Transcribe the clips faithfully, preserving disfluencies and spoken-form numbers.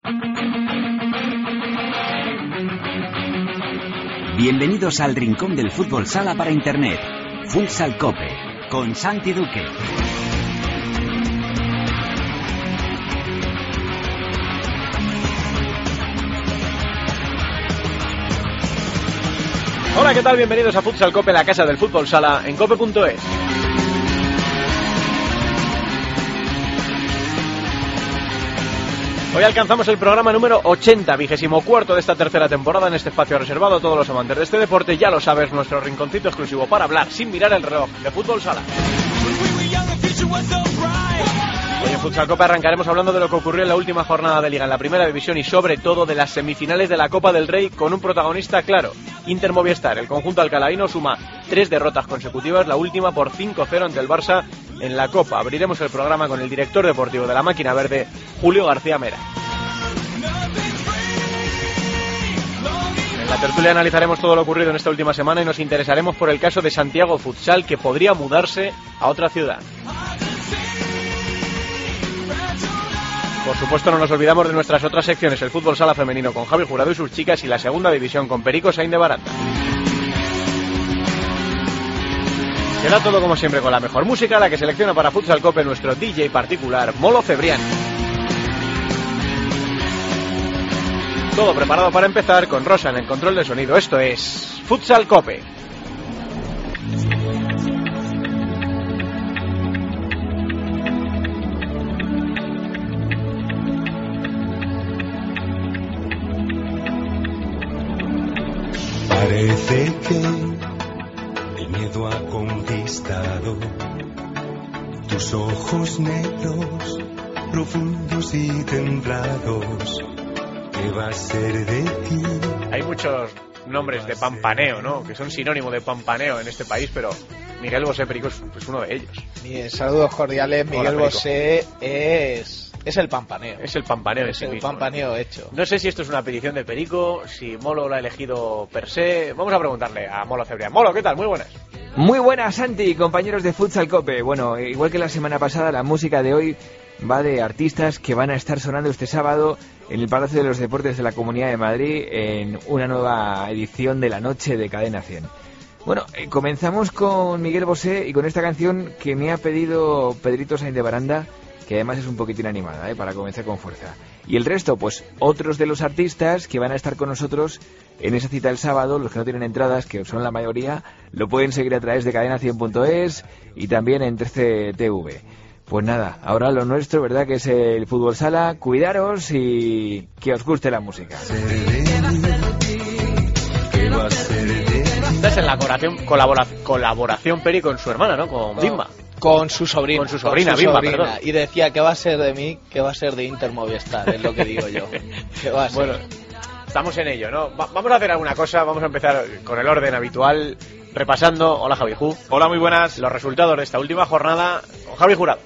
Bienvenidos al rincón del fútbol sala para internet. Futsal Cope, con Santi Duque. Hola, ¿qué tal? Bienvenidos a Futsal Cope, la casa del fútbol sala, en cope punto es. Hoy alcanzamos el programa número ochenta, vigésimo cuarto de esta tercera temporada en este espacio reservado a todos los amantes de este deporte. Ya lo sabes, nuestro rinconcito exclusivo para hablar sin mirar el reloj de fútbol sala. Hoy en Futsal Copa arrancaremos hablando de lo que ocurrió en la última jornada de Liga en la Primera División y sobre todo de las semifinales de la Copa del Rey con un protagonista claro, Inter Movistar. El conjunto alcalaíno suma tres derrotas consecutivas, la última por cinco cero ante el Barça en la Copa. Abriremos el programa con el director deportivo de la Máquina Verde, Julio García Mera. En la tertulia analizaremos todo lo ocurrido en esta última semana y nos interesaremos por el caso de Santiago Futsal, que podría mudarse a otra ciudad. Por supuesto, no nos olvidamos de nuestras otras secciones, el fútbol sala femenino con Javi Jurado y sus chicas y la segunda división con Perico Sainz de Barata. Será todo como siempre con la mejor música, la que selecciona para Futsal Cope nuestro D J particular, Molo Cebrián. Todo preparado para empezar con Rosa en el control de sonido. Esto es Futsal Cope. Parece que el miedo ha conquistado tus ojos negros, profundos y templados. ¿Qué va a ser de ti? Hay muchos nombres de pampaneo, ¿no? Que son sinónimo de pampaneo en este país, pero Miguel Bosé Perico es, es uno de ellos. Mis saludos cordiales. Miguel Bosé es... Es el pampaneo. Es el pampaneo Es en sí el mismo, pampaneo ¿no? hecho. No sé si esto es una petición de Perico, si Molo lo ha elegido per se. Vamos a preguntarle a Molo Cebrián. Molo, ¿qué tal? Muy buenas. Muy buenas, Santi, compañeros de Futsal Cope. Bueno, igual que la semana pasada, la música de hoy va de artistas que van a estar sonando este sábado en el Palacio de los Deportes de la Comunidad de Madrid en una nueva edición de la Noche de Cadena cien. Bueno, eh, comenzamos con Miguel Bosé y con esta canción que me ha pedido Pedrito Sainz de Baranda, que además es un poquitín animada, ¿eh? Para comenzar con fuerza. Y el resto, pues otros de los artistas que van a estar con nosotros en esa cita el sábado, los que no tienen entradas, que son la mayoría, lo pueden seguir a través de cadena cien punto es y también en trece T V. Pues nada, ahora lo nuestro, ¿verdad?, que es el fútbol sala. Cuidaros y que os guste la música. Esta es en la colaboración, colabora, colaboración Peri con su hermana, ¿no? Con Bimba. Con su sobrina. Con su sobrina, con su Bimba, sobrina. perdón. Y decía, ¿qué va a ser de mí? ¿Qué va a ser de Inter Movistar? Es lo que digo yo. ¿Qué va a ser? Bueno, estamos en ello, ¿no? Va- vamos a hacer alguna cosa, vamos a empezar con el orden habitual, repasando, hola Javi Ju. Hola, muy buenas. Los resultados de esta última jornada con Javi Jurado.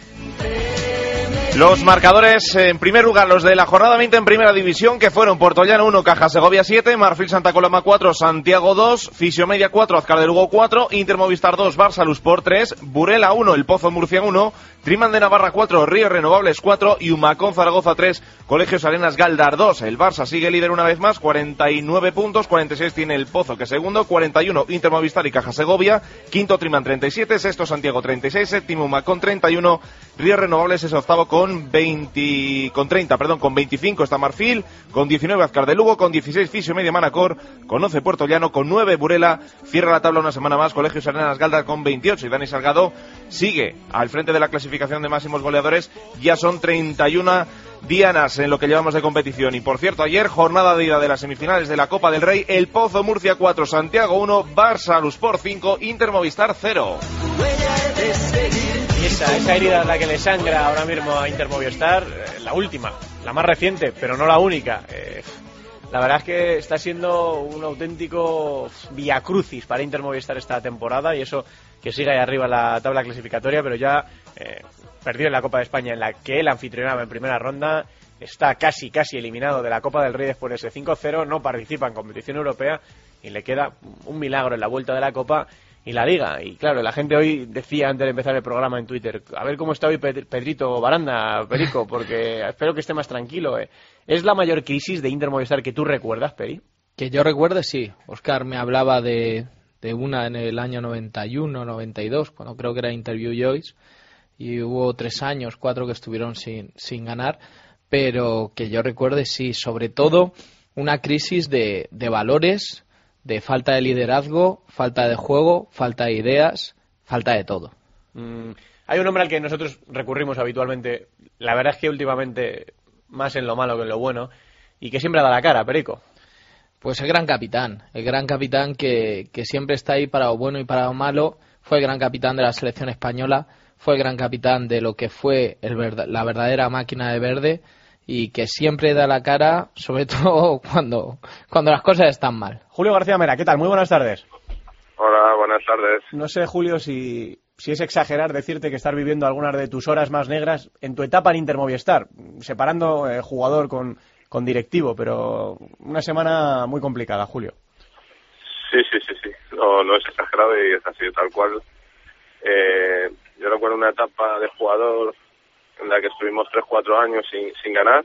Los marcadores, en primer lugar, los de la jornada veinte en Primera División, que fueron Puertollano uno, Caja Segovia siete, Marfil Santa Coloma cuatro, Santiago dos, Fisiomedia cuatro, Azcar de Lugo cuatro, Inter Movistar dos, Barça Luspor tres, Burela uno, El Pozo Murcia uno, Triman de Navarra cuatro, Ríos Renovables cuatro y Humacón Zaragoza tres, Colegios Arenas Galdar dos. El Barça sigue líder una vez más, cuarenta y nueve puntos, cuarenta y seis tiene El Pozo, que segundo, cuarenta y uno Inter Movistar y Caja Segovia, quinto Triman treinta y siete, sexto Santiago treinta y seis, séptimo Humacón treinta y uno, Ríos Renovables es octavo con veinte, con treinta, perdón, con veinticinco está Marfil, con diecinueve Azcar de Lugo, con dieciséis Fisiomedia Manacor, con once Puertollano, con nueve Burela, cierra la tabla una semana más Colegios Arenas Galdar con veintiocho y Dani Salgado sigue al frente de la clasificación de máximos goleadores, ya son treinta y una dianas en lo que llevamos de competición. Y por cierto, ayer jornada de ida de las semifinales de la Copa del Rey, El Pozo Murcia cuatro, Santiago uno, Barça Luspor cinco, Inter Movistar cero. Y esa, esa herida es la que le sangra ahora mismo a Inter Movistar, eh, la última, la más reciente, pero no la única. Eh, la verdad es que está siendo un auténtico viacrucis para Inter Movistar esta temporada, y eso que sigue ahí arriba en la tabla clasificatoria, pero ya eh, perdió en la Copa de España, en la que él anfitrionaba en primera ronda. Está casi, casi eliminado de la Copa del Rey después de ese cinco cero, no participa en competición europea y le queda un milagro en la vuelta de la Copa. y la Liga. Y claro, la gente hoy decía antes de empezar el programa en Twitter, a ver cómo está hoy Pedrito Baranda, Perico, porque espero que esté más tranquilo. ¿eh? ¿Es la mayor crisis de Inter Movistar que tú recuerdas, Peri? Que yo recuerde, sí. Óscar me hablaba de, de una en el año noventa y uno, noventa y dos, cuando creo que era Interview Joyce, y hubo tres años, cuatro que estuvieron sin, sin ganar, pero que yo recuerde, sí, sobre todo una crisis de, de valores, de falta de liderazgo, falta de juego, falta de ideas, falta de todo. Mm, hay un hombre al que nosotros recurrimos habitualmente, la verdad es que últimamente más en lo malo que en lo bueno, y que siempre da la cara, Perico. Pues el gran capitán, el gran capitán que, que siempre está ahí para lo bueno y para lo malo, fue el gran capitán de la selección española, fue el gran capitán de lo que fue el verdad, la verdadera máquina de verde, y que siempre da la cara, sobre todo cuando, cuando las cosas están mal. Julio García Mera, ¿qué tal? Muy buenas tardes. Hola, buenas tardes. No sé, Julio, si, si es exagerar decirte que estás viviendo algunas de tus horas más negras en tu etapa en Inter Movistar, separando eh, jugador con, con directivo, pero una semana muy complicada, Julio. Sí, sí, sí, sí. No, no es exagerado y es así, tal cual. Eh, yo recuerdo una etapa de jugador en la que estuvimos tres cuatro años sin, sin ganar,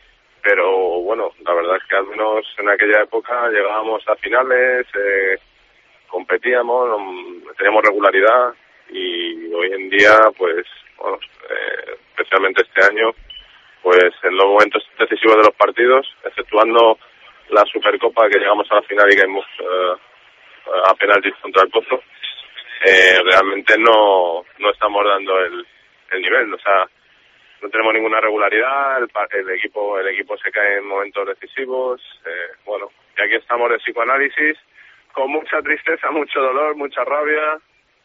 pero bueno, la verdad es que al menos en aquella época llegábamos a finales, eh, competíamos, teníamos regularidad, y hoy en día, pues, bueno, eh, especialmente este año, pues en los momentos decisivos de los partidos, exceptuando la Supercopa que llegamos a la final y caímos eh, a penaltis contra el Pozo, eh, realmente no, no estamos dando el, el nivel, o sea, no tenemos ninguna regularidad, el, el equipo el equipo se cae en momentos decisivos, eh, bueno, y aquí estamos de psicoanálisis, con mucha tristeza, mucho dolor, mucha rabia,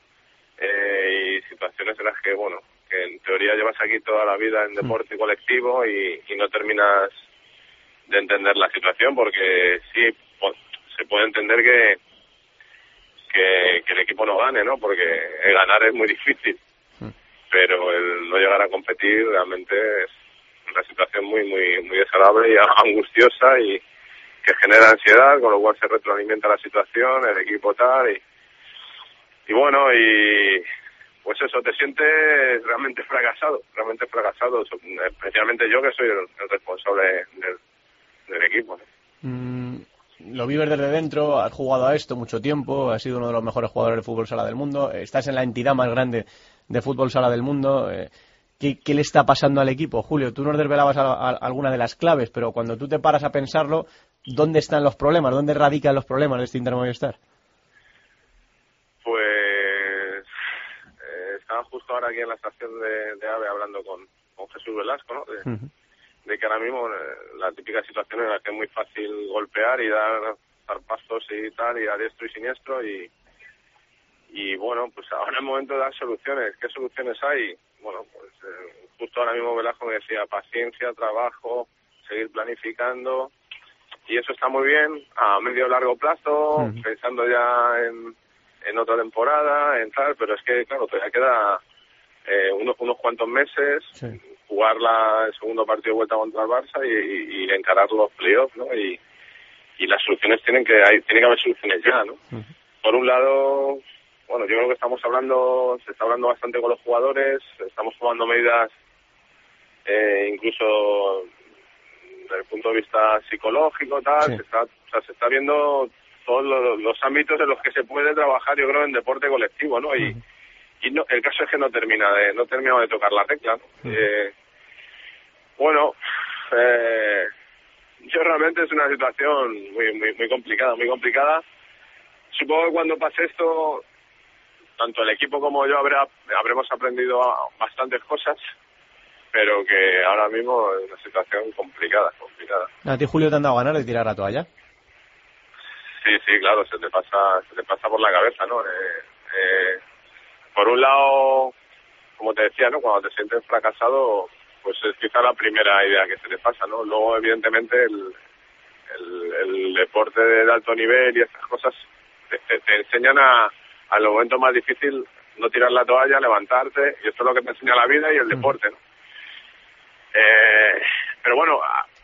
eh, y situaciones en las que, bueno, que en teoría llevas aquí toda la vida en deporte colectivo y, y no terminas de entender la situación, porque sí, pues, se puede entender que, que que el equipo no gane, ¿no? Porque el ganar es muy difícil, pero el no llegar a competir realmente es una situación muy muy muy desagradable y angustiosa, y que genera ansiedad, con lo cual se retroalimenta la situación, el equipo tal, y y bueno, y pues eso, te sientes realmente fracasado, realmente fracasado, especialmente yo que soy el, el responsable del, del equipo, ¿no? Mm, lo vives desde dentro, has jugado a esto mucho tiempo, has sido uno de los mejores jugadores de fútbol sala del mundo, estás en la entidad más grande de fútbol sala del mundo. eh, ¿qué, ¿Qué le está pasando al equipo, Julio? Tú nos desvelabas a, a, alguna de las claves, pero cuando tú te paras a pensarlo, ¿dónde están los problemas? ¿Dónde radican los problemas de este Inter Movistar? Pues eh, estaba justo ahora aquí en la estación de, de AVE hablando con, con Jesús Velasco, ¿no? De, uh-huh. de que ahora mismo eh, la típica situación en la que es muy fácil golpear y dar, dar pasos y tal, y a diestro y siniestro, y y bueno, pues ahora es el momento de dar soluciones. ¿Qué soluciones hay? Bueno, pues eh, justo ahora mismo Velasco me decía paciencia, trabajo, seguir planificando, y eso está muy bien a medio largo plazo, uh-huh. pensando ya en, en otra temporada, en tal, pero es que claro, todavía queda eh, unos, unos cuantos meses, sí. jugar la, el segundo partido de vuelta contra el Barça y, y, y encarar los playoffs, ¿no? Y, y las soluciones tienen que hay, tiene que haber soluciones ya, ¿no? Uh-huh. Por un lado, bueno, yo creo que estamos hablando, se está hablando bastante con los jugadores, estamos tomando medidas eh, incluso desde el punto de vista psicológico, tal, sí. se está, o sea, se está viendo todos los, los ámbitos en los que se puede trabajar, yo creo, en deporte colectivo, ¿no? Y, uh-huh. y no, el caso es que no termina de, no termina de tocar la tecla, ¿no? Uh-huh. eh, bueno, eh, yo realmente es una situación muy, muy, muy complicada, muy complicada. Supongo que cuando pase esto, tanto el equipo como yo habrá, habremos aprendido bastantes cosas, pero que ahora mismo es una situación complicada, complicada. ¿A ti, Julio, te han dado ganas de tirar la toalla? Sí, sí, claro, se te pasa, se te pasa por la cabeza, ¿no? Eh, eh, por un lado, como te decía, ¿no? Cuando te sientes fracasado, pues es quizá la primera idea que se te pasa, ¿no? Luego, evidentemente, el, el, el deporte de alto nivel y estas cosas te, te, te enseñan a al momento más difícil no tirar la toalla, levantarte, y esto es lo que te enseña la vida y el deporte, ¿no? Eh, pero bueno,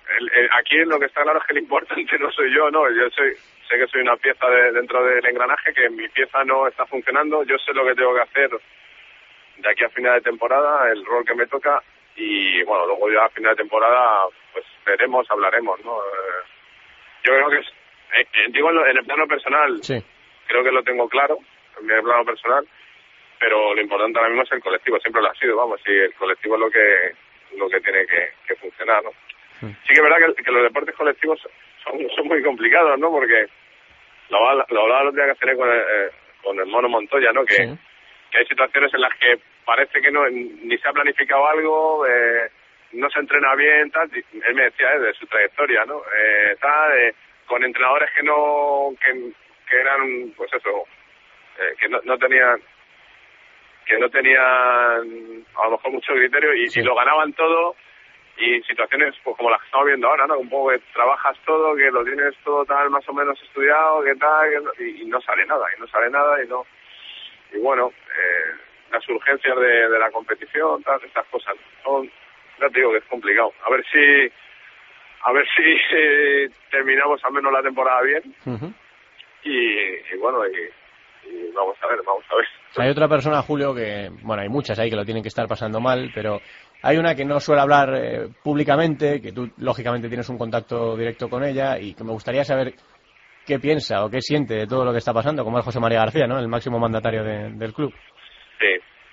el, el, aquí lo que está claro es que el importante no soy yo, no, yo soy, sé que soy una pieza de, dentro del engranaje, que mi pieza no está funcionando, yo sé lo que tengo que hacer de aquí a final de temporada, el rol que me toca, y bueno, luego ya a final de temporada pues veremos, hablaremos, ¿no? Eh, yo creo que es, eh, digo en, lo, en el plano personal, sí. Creo que lo tengo claro, en el plano personal, pero lo importante ahora mismo es el colectivo, siempre lo ha sido, vamos, y el colectivo es lo que lo que tiene que, que funcionar, ¿no? Sí. Sí que es verdad que, que los deportes colectivos son, son muy complicados, ¿no? Porque lo, lo hablaba el otro día que cené con el, eh, con el Mono Montoya, ¿no? Que, sí. que hay situaciones en las que parece que no ni se ha planificado algo, eh, no se entrena bien, tal, él me decía eh, de su trayectoria, ¿no? Eh, tal, eh, con entrenadores que no, que, que eran, pues eso, eh, que no, no tenían, que no tenían a lo mejor mucho criterio y, sí. y lo ganaban todo, y situaciones pues como las que estamos viendo ahora, ¿no? Un poco que trabajas todo, que lo tienes todo tal más o menos estudiado, que tal, que no, y, y no sale nada, y no sale nada, y no, y bueno, eh, las urgencias de, de la competición, tal, estas cosas, son, ya te digo que es complicado. A ver si, a ver si eh, terminamos al menos la temporada bien, uh-huh. y, y bueno, y, y vamos a ver, vamos a ver. Hay otra persona, Julio, que, bueno, hay muchas ahí que lo tienen que estar pasando mal, pero hay una que no suele hablar eh, públicamente, que tú lógicamente tienes un contacto directo con ella, y que me gustaría saber qué piensa o qué siente de todo lo que está pasando, como es José María García, ¿no? El máximo mandatario de, del club. Sí,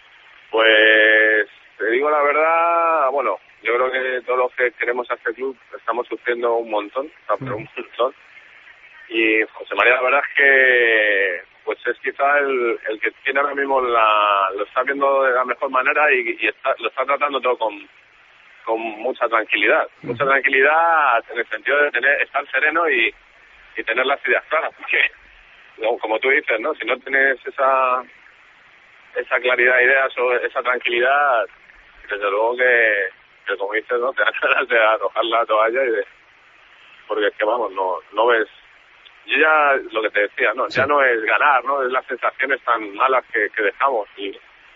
pues te digo la verdad, bueno, yo creo que todos los que queremos a este club estamos sufriendo un montón, o sea, pero un montón, y José María la verdad es que pues es quizá el, el que tiene ahora mismo la, lo está viendo de la mejor manera y, y está, lo está tratando todo con, con mucha tranquilidad, uh-huh. mucha tranquilidad en el sentido de tener estar sereno y, y tener las ideas claras, porque como tú dices, ¿no? Si no tienes esa esa claridad de ideas o esa tranquilidad, desde luego que, que como dices, ¿no? Te dan ganas de arrojar la toalla y de, porque es que vamos, no no ves. Yo ya, lo que te decía, ¿no? Sí. Ya no es ganar, ¿no? Es las sensaciones tan malas que, que dejamos. Y,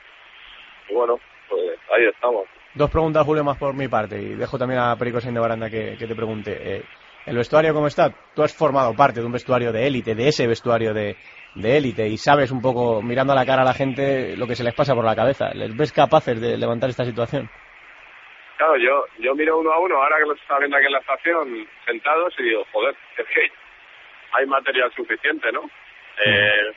y bueno, pues ahí estamos. Dos preguntas, Julio, más por mi parte. Y dejo también a Perico Sainz de Baranda que, que te pregunte. Eh, ¿el vestuario cómo está? Tú has formado parte de un vestuario de élite, de ese vestuario de, de élite, y sabes un poco, mirando a la cara a la gente, lo que se les pasa por la cabeza. ¿Les ves capaces de levantar esta situación? Claro, yo yo miro uno a uno, ahora que los está viendo aquí en la estación, sentados, y digo, joder, es que hay material suficiente, ¿no? Eh,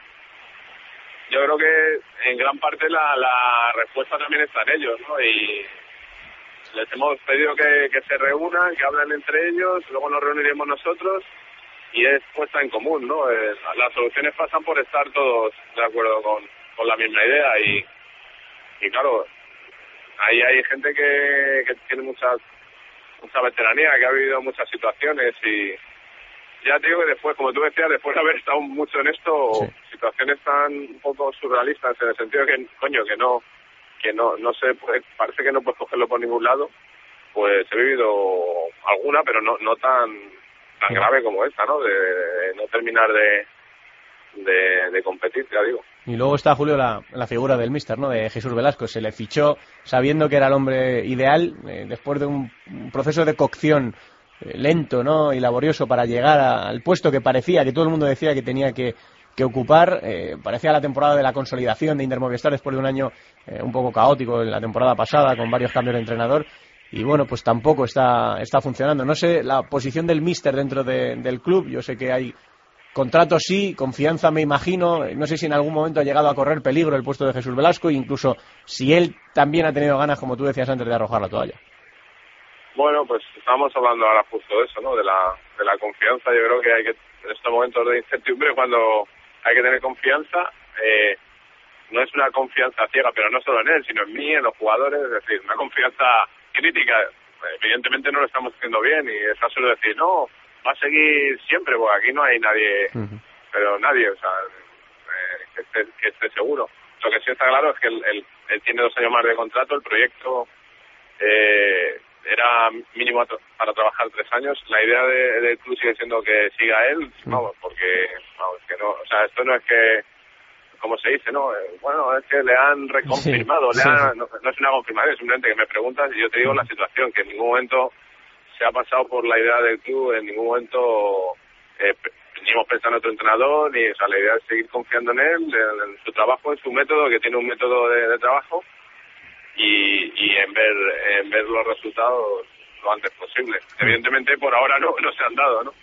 yo creo que en gran parte la, la respuesta también está en ellos, ¿no? Y les hemos pedido que, que se reúnan, que hablen entre ellos, luego nos reuniremos nosotros y es puesta en común, ¿no? Eh, las soluciones pasan por estar todos de acuerdo con, con la misma idea y, y claro, ahí hay gente que, que tiene mucha, mucha veteranía, que ha vivido muchas situaciones y ya te digo que después, como tú decías, después de haber estado mucho en esto, sí. situaciones tan un poco surrealistas en el sentido de que, coño, que no, que no, no se puede, parece que no puedes cogerlo por ningún lado, pues he vivido alguna, pero no, no tan, tan sí. grave como esta, ¿no? De, de no terminar de, de, de competir, ya digo. Y luego está, Julio, la, la figura del míster, ¿no? De Jesús Velasco. Se le fichó sabiendo que era el hombre ideal, eh, después de un, un proceso de cocción lento, ¿no? Y laborioso para llegar a, al puesto que parecía, que todo el mundo decía que tenía que, que ocupar. Eh, parecía la temporada de la consolidación de Inter Movistar después de un año eh, un poco caótico en la temporada pasada, con varios cambios de entrenador. Y bueno, pues tampoco está, está funcionando. No sé la posición del míster dentro de, del club. Yo sé que hay contratos, sí, confianza, me imagino. No sé si en algún momento ha llegado a correr peligro el puesto de Jesús Velasco, e incluso si él también ha tenido ganas, como tú decías antes, de arrojar la toalla. Bueno, pues estamos hablando ahora justo de eso, ¿no? De la, de la confianza. Yo creo que hay que, en estos momentos de incertidumbre, cuando hay que tener confianza, eh, no es una confianza ciega, pero no solo en él, sino en mí, en los jugadores, es decir, una confianza crítica. Evidentemente no lo estamos haciendo bien y es absurdo decir, no, va a seguir siempre, porque aquí no hay nadie, uh-huh. pero nadie, o sea, eh, que, esté, que esté seguro. Lo que sí está claro es que él, él, él tiene dos años más de contrato, el proyecto eh, era mínimo para trabajar tres años. La idea de, del club sigue siendo que siga él, vamos, porque, vamos, que no, o sea, esto no es que, como se dice, ¿no? Bueno, es que le han reconfirmado, sí, le han, sí, sí. No, no es una confirmación, es simplemente que me preguntas y yo te digo la situación, que en ningún momento se ha pasado por la idea del club en ningún momento. Eh, ni hemos pensado en otro entrenador, ni, o sea, la idea es seguir confiando en él, en, en su trabajo, en su método, que tiene un método de, de trabajo, y, y en ver en ver los resultados lo antes posible. Evidentemente, por ahora no, no se han dado, ¿no?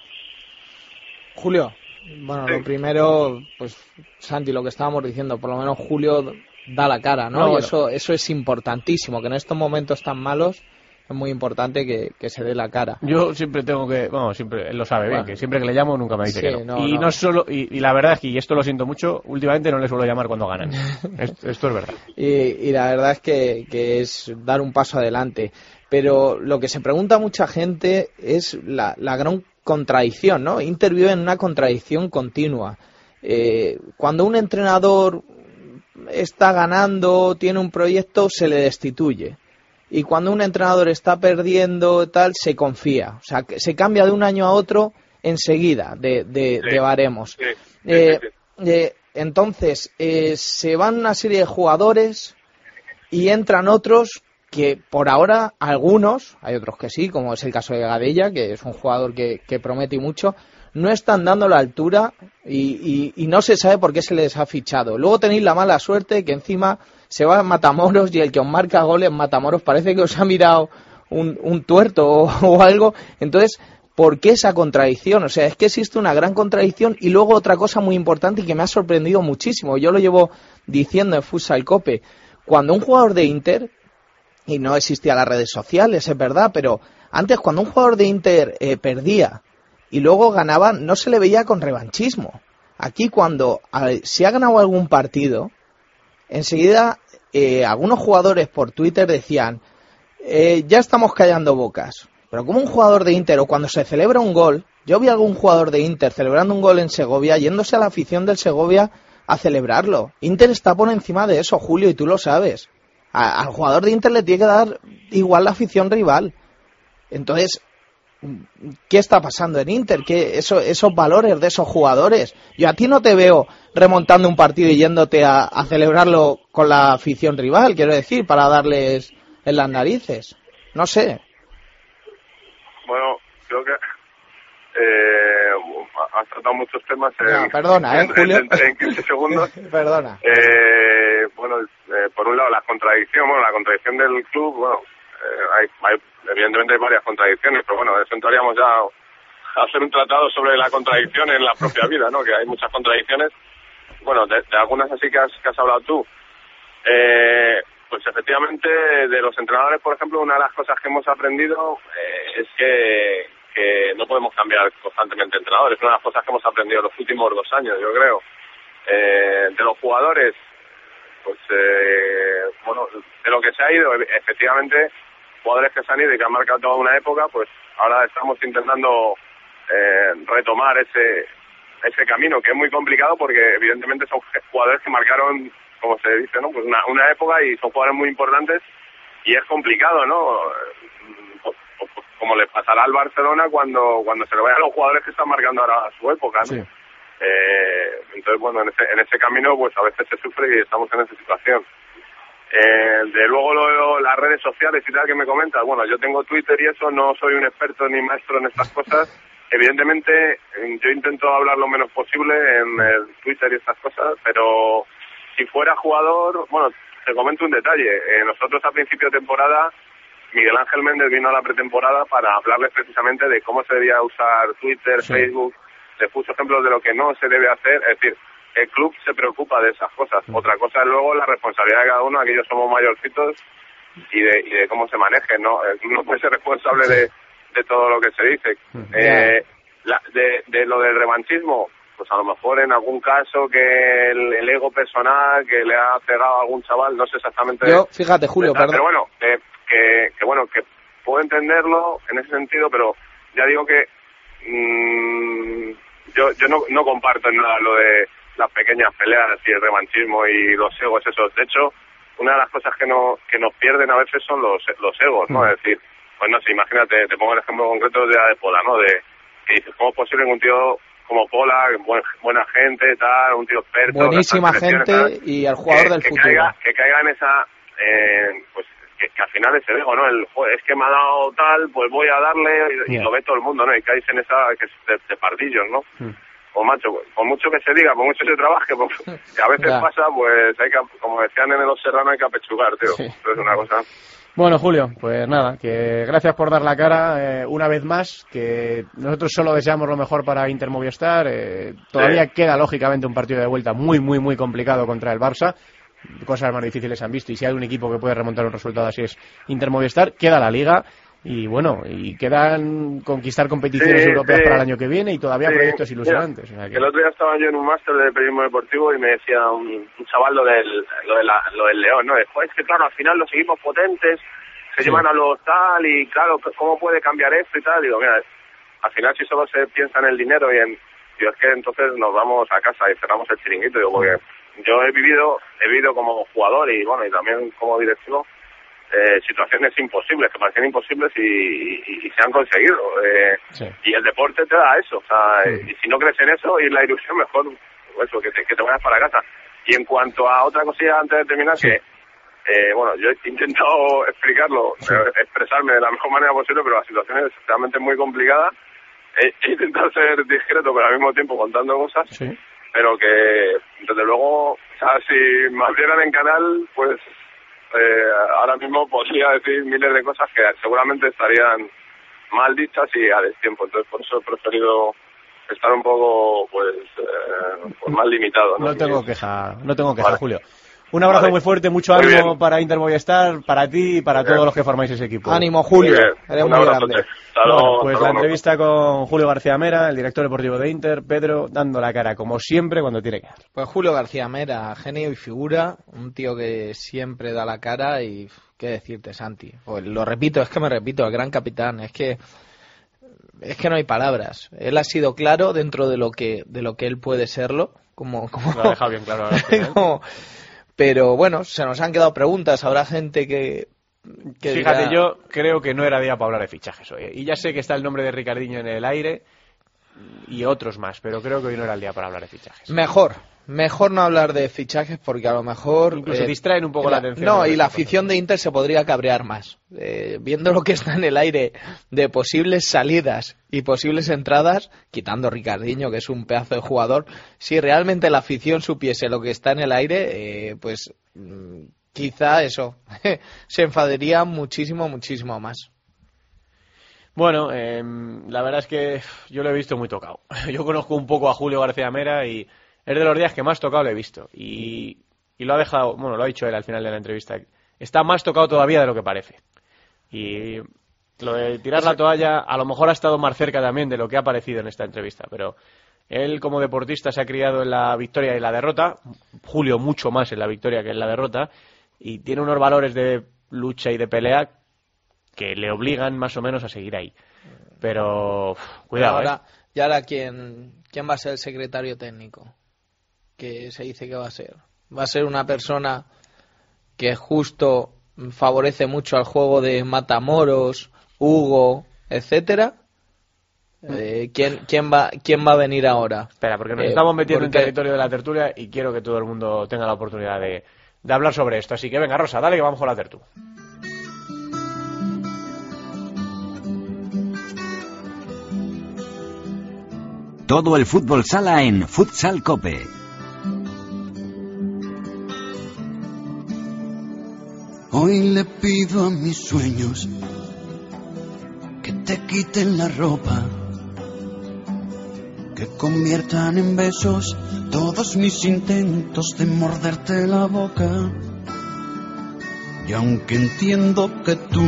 Julio, bueno, sí. Lo primero, pues, Santi, lo que estábamos diciendo, por lo menos Julio da la cara, ¿no? no y bueno. eso, eso es importantísimo, que en estos momentos tan malos es muy importante que, que se dé la cara. Yo siempre tengo que, bueno, siempre, él lo sabe bien, bueno, que siempre que le llamo nunca me dice sí, que no. no y no. no solo, y, y la verdad es que, y esto lo siento mucho, últimamente no le suelo llamar cuando ganan. esto, esto es verdad. Y, y la verdad es que, que es dar un paso adelante. Pero lo que se pregunta mucha gente es la, la gran contradicción, ¿no? Inter vive en una contradicción continua. Eh, cuando un entrenador está ganando, tiene un proyecto, se le destituye. Y cuando un entrenador está perdiendo, tal, se confía. O sea, que se cambia de un año a otro enseguida de, de, sí, de baremos. Sí, eh, sí, sí. Eh, entonces, eh, se van una serie de jugadores y entran otros que por ahora, algunos, hay otros que sí, como es el caso de Gadella, que es un jugador que, que promete mucho, no están dando la altura y, y, y no se sabe por qué se les ha fichado. Luego tenéis la mala suerte que encima se va a Matamoros y el que os marca goles Matamoros parece que os ha mirado un, un tuerto o, o algo. Entonces, ¿por qué esa contradicción? O sea, es que existe una gran contradicción. Y luego otra cosa muy importante y que me ha sorprendido muchísimo, yo lo llevo diciendo en Futsal Cope, cuando un jugador de Inter, y no existían las redes sociales, es verdad, pero antes cuando un jugador de Inter eh, perdía y luego ganaba, no se le veía con revanchismo. Aquí cuando eh, se ha ganado algún partido, enseguida eh, algunos jugadores por Twitter decían, eh, ya estamos callando bocas. Pero como un jugador de Inter, o cuando se celebra un gol, yo vi a algún jugador de Inter celebrando un gol en Segovia, yéndose a la afición del Segovia a celebrarlo. Inter está por encima de eso, Julio, y tú lo sabes. A, al jugador de Inter le tiene que dar igual la afición rival. Entonces, ¿qué está pasando en Inter? ¿Qué, eso, esos valores de esos jugadores? Yo a ti no te veo remontando un partido y yéndote a, a celebrarlo con la afición rival, quiero decir, para darles en las narices. No sé. Bueno, creo que eh, has tratado muchos temas en, no, perdona, en, ¿eh, Julio? en, en quince segundos. Perdona. Eh, bueno, eh, por un lado la contradicción, bueno, la contradicción del club, bueno, eh, hay, hay, evidentemente hay varias contradicciones, pero bueno, eso entraríamos ya a hacer un tratado sobre la contradicción en la propia vida, ¿no? Que hay muchas contradicciones. Bueno, de, de algunas así que has, que has hablado tú. Eh, pues efectivamente, de los entrenadores, por ejemplo, una de las cosas que hemos aprendido eh, es que, que no podemos cambiar constantemente entrenadores. Una de las cosas que hemos aprendido los últimos dos años, yo creo. Eh, de los jugadores, pues, eh, bueno, de lo que se ha ido, efectivamente, jugadores que se han ido y que han marcado toda una época, pues ahora estamos intentando eh, retomar ese ese camino, que es muy complicado porque evidentemente son jugadores que marcaron, como se dice, ¿no? Pues una, una época y son jugadores muy importantes y es complicado, ¿no? Como le pasará al Barcelona cuando cuando se le vayan los jugadores que están marcando ahora su época, ¿no? Sí. Eh, entonces, bueno, en ese, en ese camino pues a veces se sufre y estamos en esa situación. Eh, de luego lo, las redes sociales y tal que me comentas, bueno, yo tengo Twitter y eso, no soy un experto ni maestro en estas cosas. Evidentemente yo intento hablar lo menos posible en el Twitter y estas cosas, pero si fuera jugador, bueno, te comento un detalle. Eh, nosotros a principio de temporada, Miguel Ángel Méndez vino a la pretemporada para hablarles precisamente de cómo se debía usar Twitter, sí. Facebook, le puso ejemplos de lo que no se debe hacer, es decir, el club se preocupa de esas cosas. Sí. Otra cosa es luego la responsabilidad de cada uno, aquellos somos mayorcitos, y de, y de cómo se maneje, ¿no? El club no puede ser responsable sí. de, de todo lo que se dice. Sí. Eh, la, de, de lo del revanchismo, pues a lo mejor en algún caso que el, el ego personal que le ha cegado a algún chaval, no sé exactamente... Yo, fíjate, Julio, tal, pero bueno, eh, que, que bueno, que puedo entenderlo en ese sentido, pero ya digo que mmm, yo yo no, no comparto en nada lo de las pequeñas peleas y el revanchismo y los egos esos. De hecho, una de las cosas que no que nos pierden a veces son los los egos, ¿no? Mm. Es decir, pues no sé, imagínate, te pongo el ejemplo concreto de la de Pola, ¿no? De que dices, ¿cómo es posible que un tío como Pola, buen, buena gente, tal, un tío experto... Buenísima gente tal, y al jugador que, del que futuro. Caiga, que caiga en esa... Eh, pues que, que al final es el ego, ¿no? El, joder, es que me ha dado tal, pues voy a darle, y, yeah. y lo ve todo el mundo, ¿no? Y caes en esa, que es de, de pardillos, ¿no? Mm. Pues macho, pues, por mucho que se diga, por mucho que se trabaje, pues, que a veces yeah. pasa, pues hay que, como decían en Los Serrano, hay que apechugar, tío. Sí. Eso es una cosa... Bueno, Julio, pues nada, que gracias por dar la cara eh, una vez más, que nosotros solo deseamos lo mejor para Inter Movistar. Eh, todavía sí. queda, lógicamente, un partido de vuelta muy, muy, muy complicado contra el Barça. Cosas más difíciles han visto, y si hay un equipo que puede remontar un resultado así es Inter Movistar. Queda la Liga, y bueno, y quedan conquistar competiciones sí, europeas sí. para el año que viene, y todavía sí. proyectos ilusionantes. Mira, o sea que... El otro día estaba yo en un máster de periodismo deportivo y me decía un, un chaval lo del, lo, de la, lo del León, ¿no? Después, es que claro, al final los equipos potentes se sí. llevan a los tal, y claro, ¿cómo puede cambiar esto y tal? Digo, mira, al final si solo se piensa en el dinero y en... Digo, es que entonces nos vamos a casa y cerramos el chiringuito. Digo, porque yo he vivido, he vivido como jugador y bueno, y también como directivo, eh, situaciones imposibles, que parecían imposibles y, y, y se han conseguido. Eh, sí. Y el deporte te da eso, o sea, sí. y si no crees en eso y la ilusión, mejor eso, que te, que te vayas para casa. Y en cuanto a otra cosilla antes de terminar, sí. que Eh, bueno, yo he intentado explicarlo, sí. eh, expresarme de la mejor manera posible, pero la situación es realmente muy complicada. He, he intentado ser discreto, pero al mismo tiempo contando cosas, sí. pero que, desde luego, o sea, si me abrieran en canal, pues eh, ahora mismo podría decir miles de cosas que seguramente estarían mal dichas y a destiempo. Entonces, por eso he preferido estar un poco, pues, eh, pues más limitado, ¿no? No tengo queja, no tengo queja, vale. Julio. Un abrazo vale. muy fuerte, mucho muy ánimo bien. para Inter Movistar, para ti y para muy todos bien. los que formáis ese equipo. Ánimo, Julio. Eres muy grande. Bueno, pues la entrevista con Julio García Mera, el director deportivo de Inter. Pedro, dando la cara, como siempre, cuando tiene que dar. Pues Julio García Mera, genio y figura, un tío que siempre da la cara y... ¿Qué decirte, Santi? Pues lo repito, es que me repito, el gran capitán, es que... Es que no hay palabras. Él ha sido claro dentro de lo que de lo que él puede serlo. Como, como... Lo ha dejado bien claro. como... Pero bueno, se nos han quedado preguntas, habrá gente que... que Fíjate, dirá... yo creo que no era día para hablar de fichajes hoy. Y ya sé que está el nombre de Ricardinho en el aire y otros más, pero creo que hoy no era el día para hablar de fichajes. Mejor, mejor no hablar de fichajes porque a lo mejor... Incluso eh, distraen un poco la, la atención. No, y la afición de Inter se podría cabrear más. Eh, viendo lo que está en el aire de posibles salidas y posibles entradas, quitando Ricardinho, que es un pedazo de jugador, si realmente la afición supiese lo que está en el aire, eh, pues mmm, quizá eso, se enfadaría muchísimo, muchísimo más. Bueno, eh, la verdad es que yo lo he visto muy tocado. Yo conozco un poco a Julio García Mera y es de los días que más tocado lo he visto. Y, y lo ha dejado, bueno, lo ha dicho él al final de la entrevista. Está más tocado todavía de lo que parece. Y lo de tirar la toalla a lo mejor ha estado más cerca también de lo que ha parecido en esta entrevista. Pero él como deportista se ha criado en la victoria y la derrota. Julio mucho más en la victoria que en la derrota. Y tiene unos valores de lucha y de pelea que le obligan más o menos a seguir ahí. Pero uf, cuidado, Pero ahora, ¿eh? ¿Y ahora quién, quién va a ser el secretario técnico? ¿Qué se dice que va a ser? ¿Va a ser una persona que justo favorece mucho al juego de Matamoros, Hugo, etcétera? Eh, ¿quién, quién, va, ¿Quién va a venir ahora? Espera, porque nos eh, estamos metiendo porque... en territorio de la tertulia y quiero que todo el mundo tenga la oportunidad de, de hablar sobre esto. Así que venga, Rosa, dale que vamos con la tertulia. Todo el fútbol sala en Futsal Cope. Hoy le pido a mis sueños que te quiten la ropa, que conviertan en besos todos mis intentos de morderte la boca. Y aunque entiendo que tú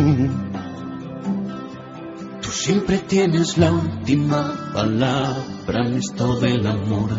Tú siempre tienes la última palabra en esto del amor.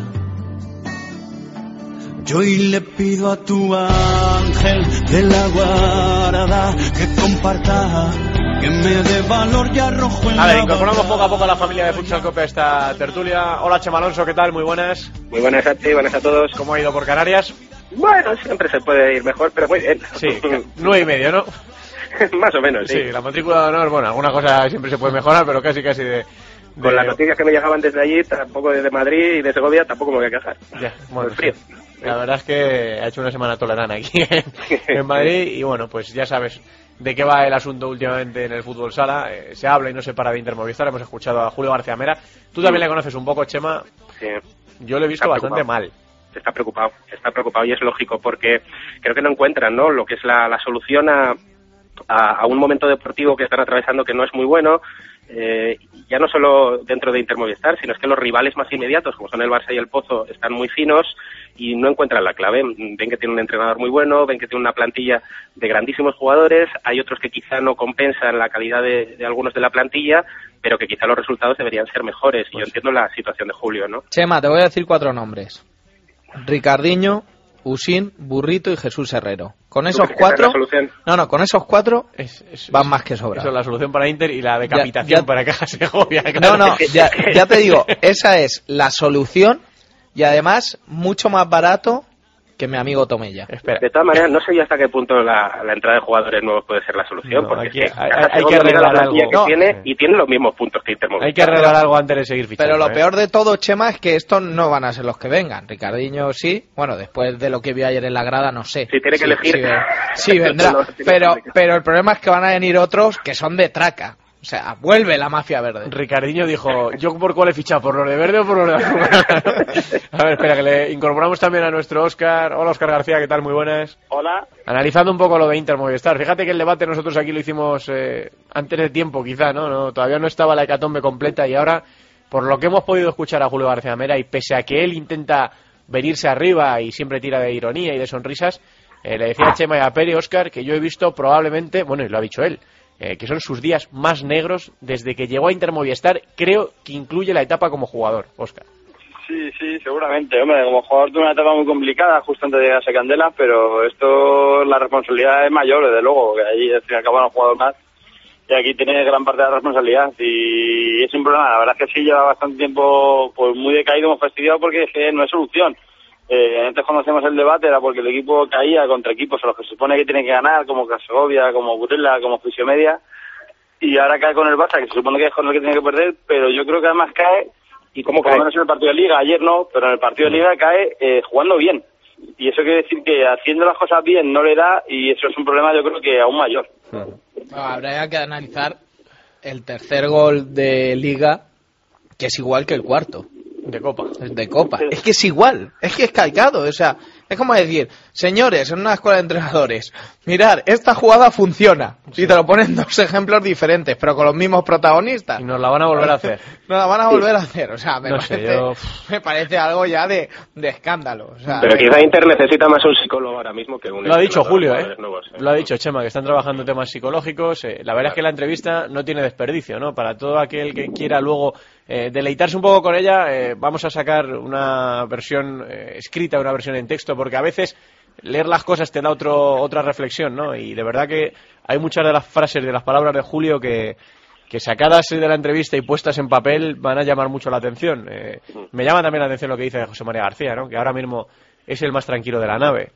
Yo hoy le pido a tu ángel de la guarda que comparta, que me dé valor y arrojo en la... A ver, incorporamos poco a poco a la familia de Futsal Cope a esta tertulia. Hola, Chema Alonso, ¿qué tal? Muy buenas. Muy buenas a ti, buenas a todos. ¿Cómo ha ido por Canarias? Bueno, siempre se puede ir mejor, pero muy bien. Sí, nueve y medio, ¿no? Más o menos, sí. Sí, la matrícula de honor, bueno, alguna cosa siempre se puede mejorar, pero casi casi de... de... Con las noticias que me llegaban desde allí, tampoco desde Madrid y de Segovia, tampoco me voy a quejar. Ya, bueno, frío. La verdad es que ha hecho una semana tolerana aquí en, en Madrid y bueno, pues ya sabes de qué va el asunto últimamente en el fútbol sala. Eh, se habla y no se para de Inter Movistar. Hemos escuchado a Julio García Mera. Tú también le conoces un poco, Chema. Sí. Yo lo he visto bastante mal. Está preocupado, está preocupado y es lógico porque creo que no encuentran, ¿no?, lo que es la, la solución a, a, a un momento deportivo que están atravesando que no es muy bueno. Eh, ya no solo dentro de Inter Movistar, sino es que los rivales más inmediatos, como son el Barça y el Pozo, están muy finos y no encuentran la clave. Ven que tiene un entrenador muy bueno, ven que tiene una plantilla de grandísimos jugadores, hay otros que quizá no compensan la calidad de, de algunos de la plantilla, pero que quizá los resultados deberían ser mejores. Y yo entiendo la situación de Julio, ¿no? Chema, te voy a decir cuatro nombres: Ricardiño, Usín, Burrito y Jesús Herrero. Con esos cuatro, no, no, con esos cuatro es, es, van más que sobra. Eso es la solución para Inter y la decapitación ya, ya, para Caja Segovia. Claro. No, no, ya, ya te digo, esa es la solución y además mucho más barato que mi amigo Tomella. Espera. De todas maneras, no sé yo hasta qué punto la, la entrada de jugadores nuevos puede ser la solución, no, porque hay que, es que hay, hay que arreglar algo. Que no, tiene, sí. Y tiene los mismos puntos que Inter Movistar. Hay que arreglar algo antes de seguir fichando. Pero lo ¿eh? peor de todo, Chema, es que estos no van a ser los que vengan. Ricardiño sí, bueno, después de lo que vi ayer en la grada, no sé. Si tiene que sí, elegir. Sí, sí vendrá. pero, pero el problema es que van a venir otros que son de traca. O sea, vuelve la mafia verde. Ricardinho dijo, ¿yo por cuál he fichado? ¿Por los de verde o por los de azul? A ver, espera, que le incorporamos también a nuestro Óscar. Hola, Óscar García, ¿qué tal? Muy buenas. Hola. Analizando un poco lo de Inter Movistar. Fíjate que el debate nosotros aquí lo hicimos eh, antes de tiempo, quizá, ¿no? ¿no? Todavía no estaba la hecatombe completa y ahora, por lo que hemos podido escuchar a Julio García Mera, y pese a que él intenta venirse arriba y siempre tira de ironía y de sonrisas, eh, le decía a Chema y a Peri, Óscar, que yo he visto probablemente, bueno, y lo ha dicho él, Eh, que son sus días más negros desde que llegó a Inter Movistar, creo que incluye la etapa como jugador, Óscar. Sí, sí, seguramente. Hombre, como jugador tuve una etapa muy complicada justo antes de llegar a Candela, pero esto, la responsabilidad es mayor, desde luego, que ahí al fin y al cabo no ha jugado más, y aquí tiene gran parte de la responsabilidad, y es un problema. La verdad es que sí, lleva bastante tiempo pues muy decaído, muy fastidiado, porque es que no es solución. Eh, antes cuando hacíamos el debate era porque el equipo caía contra equipos a los que se supone que tienen que ganar, como Segovia, como Burela, como Fisiomedia, y ahora cae con el Barça, que se supone que es con el que tiene que perder, pero yo creo que además cae, y como por lo menos en el partido de Liga, ayer no, pero en el partido de Liga cae eh, jugando bien, y eso quiere decir que haciendo las cosas bien no le da, y eso es un problema yo creo que aún mayor. Bueno, habría que analizar el tercer gol de Liga, que es igual que el cuarto. De Copa. De Copa. Es que es igual. Es que es calcado. O sea, es como decir, señores, en una escuela de entrenadores, mirad, esta jugada funciona. Sí. Y te lo ponen dos ejemplos diferentes, pero con los mismos protagonistas. Y nos la van a volver a hacer. Nos la van a volver a hacer. O sea, me, no parece, sé, yo... me parece algo ya de, de escándalo. O sea, pero me... quizá Inter necesita más un psicólogo ahora mismo que un... Lo ha dicho Julio, ¿eh? Nuevos, ¿eh? Lo ha dicho Chema, que están trabajando temas psicológicos. Eh, la verdad es que la entrevista no tiene desperdicio, ¿no? Para todo aquel que quiera luego eh, deleitarse un poco con ella, eh, vamos a sacar una versión eh, escrita, una versión en texto, porque a veces leer las cosas te da otro, otra reflexión, ¿no? Y de verdad que hay muchas de las frases, de las palabras de Julio que, que sacadas de la entrevista y puestas en papel van a llamar mucho la atención. Eh, me llama también la atención lo que dice José María García, ¿no? Que ahora mismo es el más tranquilo de la nave.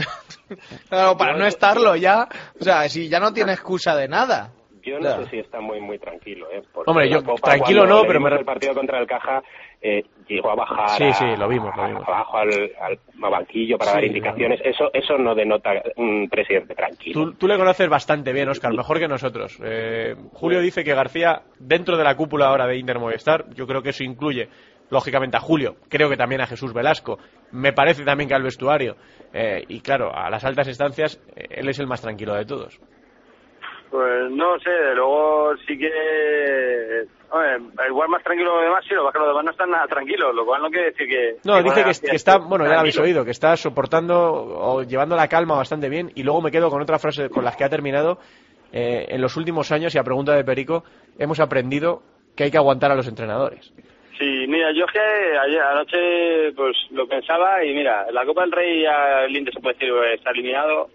Claro, para no estarlo ya, o sea, si ya no tiene excusa de nada. Yo no claro. sé si está muy muy tranquilo, ¿eh? Porque Hombre, yo Copa, tranquilo no, pero me... el partido contra el Caja eh, llegó a bajar sí, a, sí, lo vimos, lo vimos. abajo al, al banquillo para sí, dar indicaciones. No. Eso eso no denota un presidente tranquilo. Tú, tú le conoces bastante bien, Óscar, mejor que nosotros. Eh, Julio dice que García, dentro de la cúpula ahora de Inter Movistar, yo creo que eso incluye, lógicamente, a Julio, creo que también a Jesús Velasco, me parece también que al vestuario, eh, y claro, a las altas instancias, eh, él es el más tranquilo de todos. Pues no sé, luego sí que... Hombre, igual más tranquilo los demás, sí, lo que los demás no están nada tranquilos, lo cual no quiere decir que... No, que dice que, que está, bueno, ya lo habéis oído, que está soportando o llevando la calma bastante bien, y luego me quedo con otra frase con las que ha terminado. Eh, en los últimos años, y a pregunta de Perico, hemos aprendido que hay que aguantar a los entrenadores. Sí, mira, yo que ayer anoche pues lo pensaba, y mira, la Copa del Rey ya el Inter se puede decir está eliminado.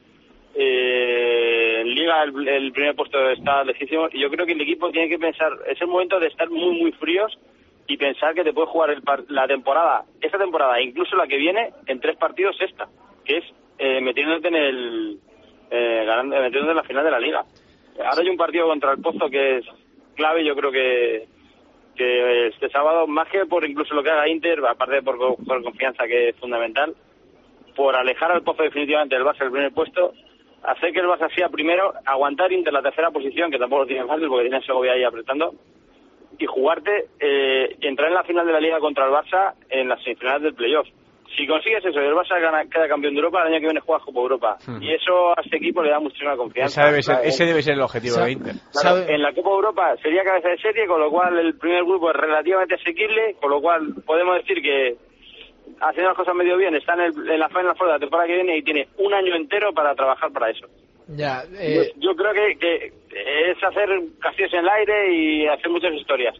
Eh, en Liga el, el primer puesto está lejísimo, y yo creo que el equipo tiene que pensar, es el momento de estar muy muy fríos y pensar que te puede jugar el par, la temporada, esta temporada, incluso la que viene, en tres partidos esta, que es eh, metiéndote en el eh, ganando, metiéndote en la final de la Liga. Ahora hay un partido contra el Pozo que es clave, yo creo que que este sábado, más que por incluso lo que haga Inter, aparte por, por confianza, que es fundamental, por alejar al Pozo definitivamente del Barça el primer puesto, hacer que el Barça sea primero, aguantar Inter la tercera posición, que tampoco lo tiene fácil porque tiene Segovia ahí apretando, y jugarte, eh, entrar en la final de la Liga contra el Barça en las semifinales del playoff. Si consigues eso y el Barça gana, queda campeón de Europa, el año que viene juegas Copa Europa. Hmm. Y eso a este equipo le da muchísima confianza. Esa debe ser, ese debe ser el objetivo de Inter. Claro, en la Copa Europa sería cabeza de serie, con lo cual el primer grupo es relativamente asequible, con lo cual podemos decir que haciendo las cosas medio bien está en, el, en la Final Four de la temporada que viene y tiene un año entero para trabajar para eso. Ya, eh... yo, yo creo que, que es hacer castillos en el aire y hacer muchas historias.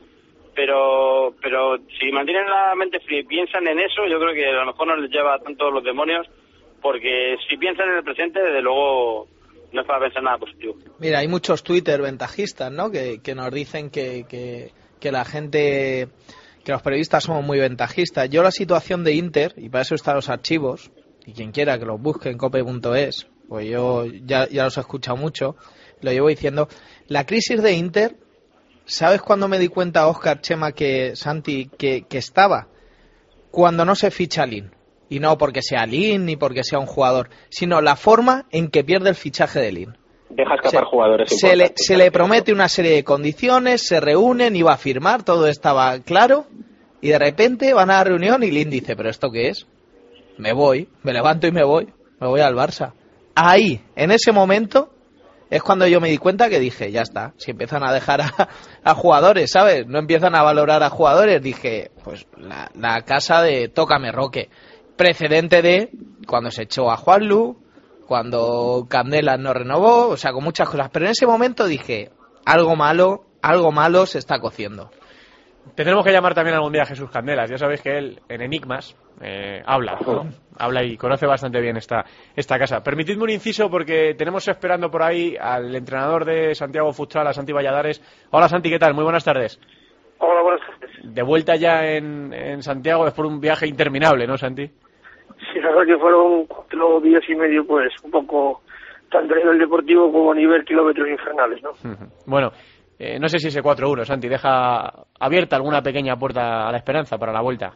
Pero pero si mantienen la mente fría y piensan en eso, yo creo que a lo mejor no les lleva tanto los demonios, porque si piensan en el presente, desde luego no es para pensar nada positivo. Mira, hay muchos Twitter ventajistas, ¿no? Que, que nos dicen que, que, que la gente, que los periodistas somos muy ventajistas. Yo la situación de Inter, y para eso están los archivos, y quien quiera que los busque en cope punto es, pues yo ya, ya los he escuchado mucho, lo llevo diciendo. La crisis de Inter, ¿sabes cuándo me di cuenta, Óscar, Chema, que Santi, que, que estaba? Cuando no se ficha a Lin. Y no porque sea Lin ni porque sea un jugador, sino la forma en que pierde el fichaje de Lin. Deja escapar se, jugadores se le, se le promete una serie de condiciones, se reúnen, iba a firmar, todo estaba claro, y de repente van a la reunión y Lin dice, ¿pero esto qué es? Me voy, me levanto y me voy, me voy al Barça. Ahí, en ese momento, es cuando yo me di cuenta que dije, ya está, si empiezan a dejar a, a jugadores, ¿sabes? No empiezan a valorar a jugadores, dije, pues la, la casa de Tócame Roque, precedente de cuando se echó a Juanlu, cuando Candela no renovó, o sea, con muchas cosas, pero en ese momento dije, algo malo, algo malo se está cociendo. Tendremos que llamar también algún día a Jesús Candelas. Ya sabéis que él, en Enigmas, eh, habla, ¿no? Habla y conoce bastante bien esta, esta casa. Permitidme un inciso porque tenemos esperando por ahí al entrenador de Santiago Futsal, a Santi Valladares. Hola Santi, ¿qué tal? Muy buenas tardes. Hola, buenas tardes. De vuelta ya en, en Santiago después de un viaje interminable, ¿no, Santi? Sí, la verdad que fueron cuatro días y medio, pues, un poco, tanto a nivel deportivo como a nivel kilómetros infernales, ¿no? Uh-huh. Bueno... Eh, no sé si ese cuatro uno, Santi, deja abierta alguna pequeña puerta a la esperanza para la vuelta.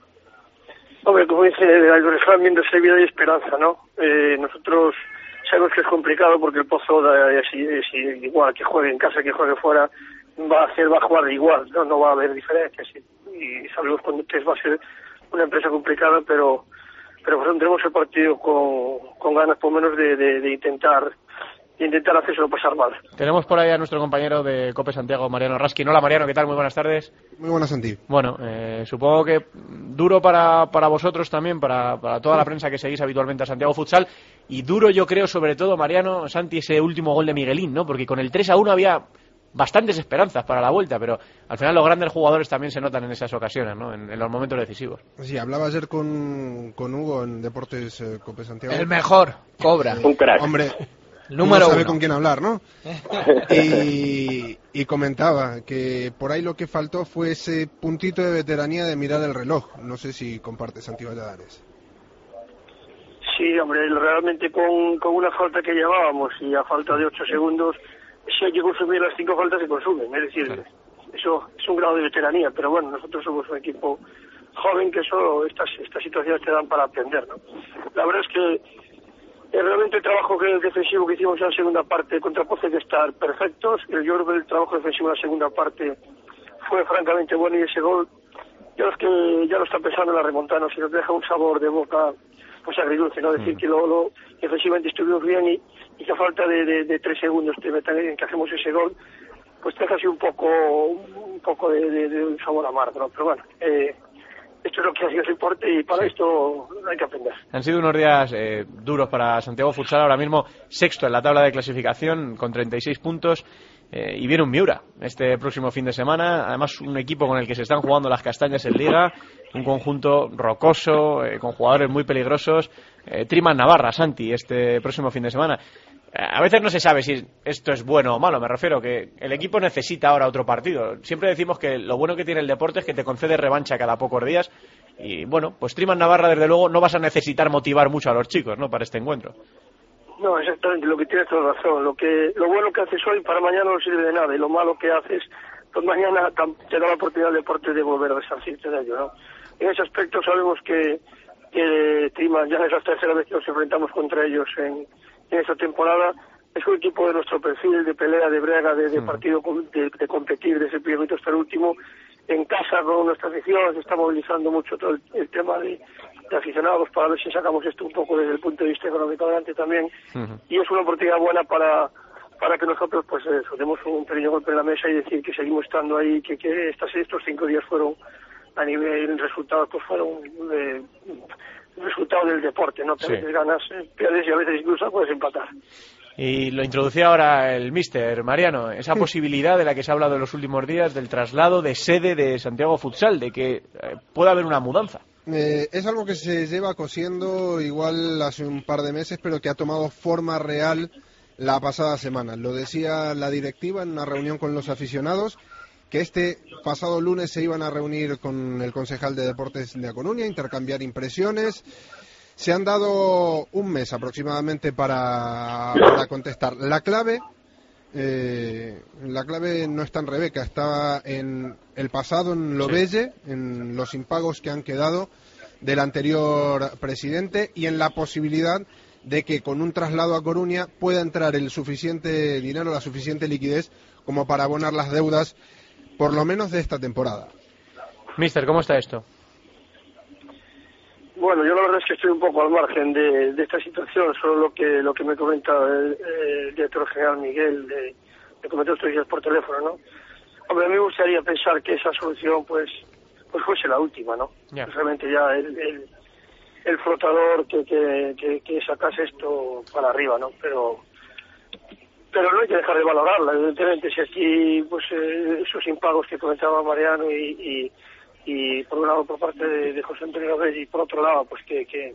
Hombre, como dice el refrán, viendo esa vida hay esperanza, ¿no? Eh, nosotros sabemos que es complicado porque el Pozo da, es, es igual, que juegue en casa, que juegue fuera, va a hacer, va a jugar igual, no, no va a haber diferencias. Y, y sabemos que va a ser una empresa complicada, pero pero pues tendremos el partido con, con ganas por lo menos de, de, de intentar intentar hacerlo pasar mal. Tenemos por ahí a nuestro compañero de Cope Santiago, Mariano Raskin. Hola Mariano, ¿qué tal? Muy buenas tardes. Muy buenas, Santi. Bueno, eh, supongo que duro para, para vosotros también, para, para toda la prensa que seguís habitualmente a Santiago Futsal, y duro yo creo sobre todo, Mariano, Santi, ese último gol de Miguelín, ¿no? Porque con el tres a uno había bastantes esperanzas para la vuelta, pero al final los grandes jugadores también se notan en esas ocasiones, ¿no? En, en los momentos decisivos. Sí, hablaba ayer con, con Hugo en Deportes eh, Cope Santiago. El mejor, Cobra. Un crack. Hombre, número uno sabe uno. Con quién hablar, ¿no? y, y comentaba que por ahí lo que faltó fue ese puntito de veteranía de mirar el reloj. No sé si comparte Santi Valladares. Sí, hombre, realmente con, con una falta que llevábamos y a falta de ocho segundos, si hay que consumir las cinco faltas se consumen, es decir, claro. Eso es un grado de veteranía, pero bueno, nosotros somos un equipo joven que solo estas estas situaciones te dan para aprender, ¿no? La verdad es que eh, realmente el trabajo que, defensivo que hicimos en la segunda parte contra Pozo hay que estar perfectos. Yo creo que el trabajo defensivo en la segunda parte fue francamente bueno y ese gol, ya los que ya lo están pensando en la remontada, si nos deja un sabor de boca pues agridulce, ¿no? Decir mm. que lo, lo defensivamente estuvimos bien y, y que a falta de, de, de tres segundos te metan en que hacemos ese gol, pues te deja así un poco un poco de, de, de un sabor amargo, ¿no? Pero bueno, eh, esto es lo que ha sido el deporte y para sí. esto hay que aprender. Han sido unos días eh, duros para Santiago Futsal, ahora mismo sexto en la tabla de clasificación con treinta y seis puntos. Eh, y viene un Miura este próximo fin de semana, además un equipo con el que se están jugando las castañas en Liga, un conjunto rocoso, eh, con jugadores muy peligrosos. eh, Triman Navarra, Santi, este próximo fin de semana. eh, a veces no se sabe si esto es bueno o malo, me refiero que el equipo necesita ahora otro partido. Siempre decimos que lo bueno que tiene el deporte es que te concede revancha cada pocos días, y bueno, pues Triman Navarra desde luego no vas a necesitar motivar mucho a los chicos, ¿no?, para este encuentro. No, exactamente, lo que tienes toda razón. Lo que lo bueno que haces hoy para mañana no sirve de nada, y lo malo que haces, pues mañana te da la oportunidad del deporte de volver a resarcirte de ello, ¿no? En ese aspecto sabemos que, que Triman ya es la tercera vez que nos enfrentamos contra ellos en, en esta temporada. Es un equipo de nuestro perfil, de pelea, de brega, de, de partido, de, de competir desde el primer minuto hasta el último. En casa con nuestra afición se está movilizando mucho todo el, el tema de, de aficionados para ver si sacamos esto un poco desde el punto de vista económico adelante también. Uh-huh. Y es una oportunidad buena para para que nosotros pues eso, demos un pequeño golpe en la mesa y decir que seguimos estando ahí, que, que estas, estos cinco días fueron a nivel resultados, pues fueron eh, resultado del deporte, ¿no? Que sí. A veces ganas, eh, pierdes y a veces incluso puedes empatar. Y lo introducía ahora el míster Mariano, esa posibilidad de la que se ha hablado en los últimos días del traslado de sede de Santiago Futsal, de que eh, pueda haber una mudanza. Eh, es algo que se lleva cosiendo igual hace un par de meses, pero que ha tomado forma real la pasada semana. Lo decía la directiva en una reunión con los aficionados, que este pasado lunes se iban a reunir con el concejal de Deportes de A Coruña, intercambiar impresiones. Se han dado un mes aproximadamente para, para contestar. La clave, eh, la clave no está en Rebeca, está en el pasado, en Lobelle, sí. En los impagos que han quedado del anterior presidente y en la posibilidad de que con un traslado a Coruña pueda entrar el suficiente dinero, la suficiente liquidez como para abonar las deudas, por lo menos de esta temporada. Mister, ¿cómo está esto? Bueno, yo la verdad es que estoy un poco al margen de, de esta situación, solo lo que lo que me comenta el, el director general Miguel, de, me comentó estos días por teléfono, ¿no? Hombre, a mí me gustaría pensar que esa solución, pues, pues fuese la última, ¿no? Yeah. Pues realmente ya el, el, el flotador que, que, que, que sacase esto para arriba, ¿no? Pero pero no hay que dejar de valorarla, evidentemente, si aquí, pues, eh, esos impagos que comentaba Mariano y... y y por un lado por parte de, de José Antonio López y por otro lado pues que que,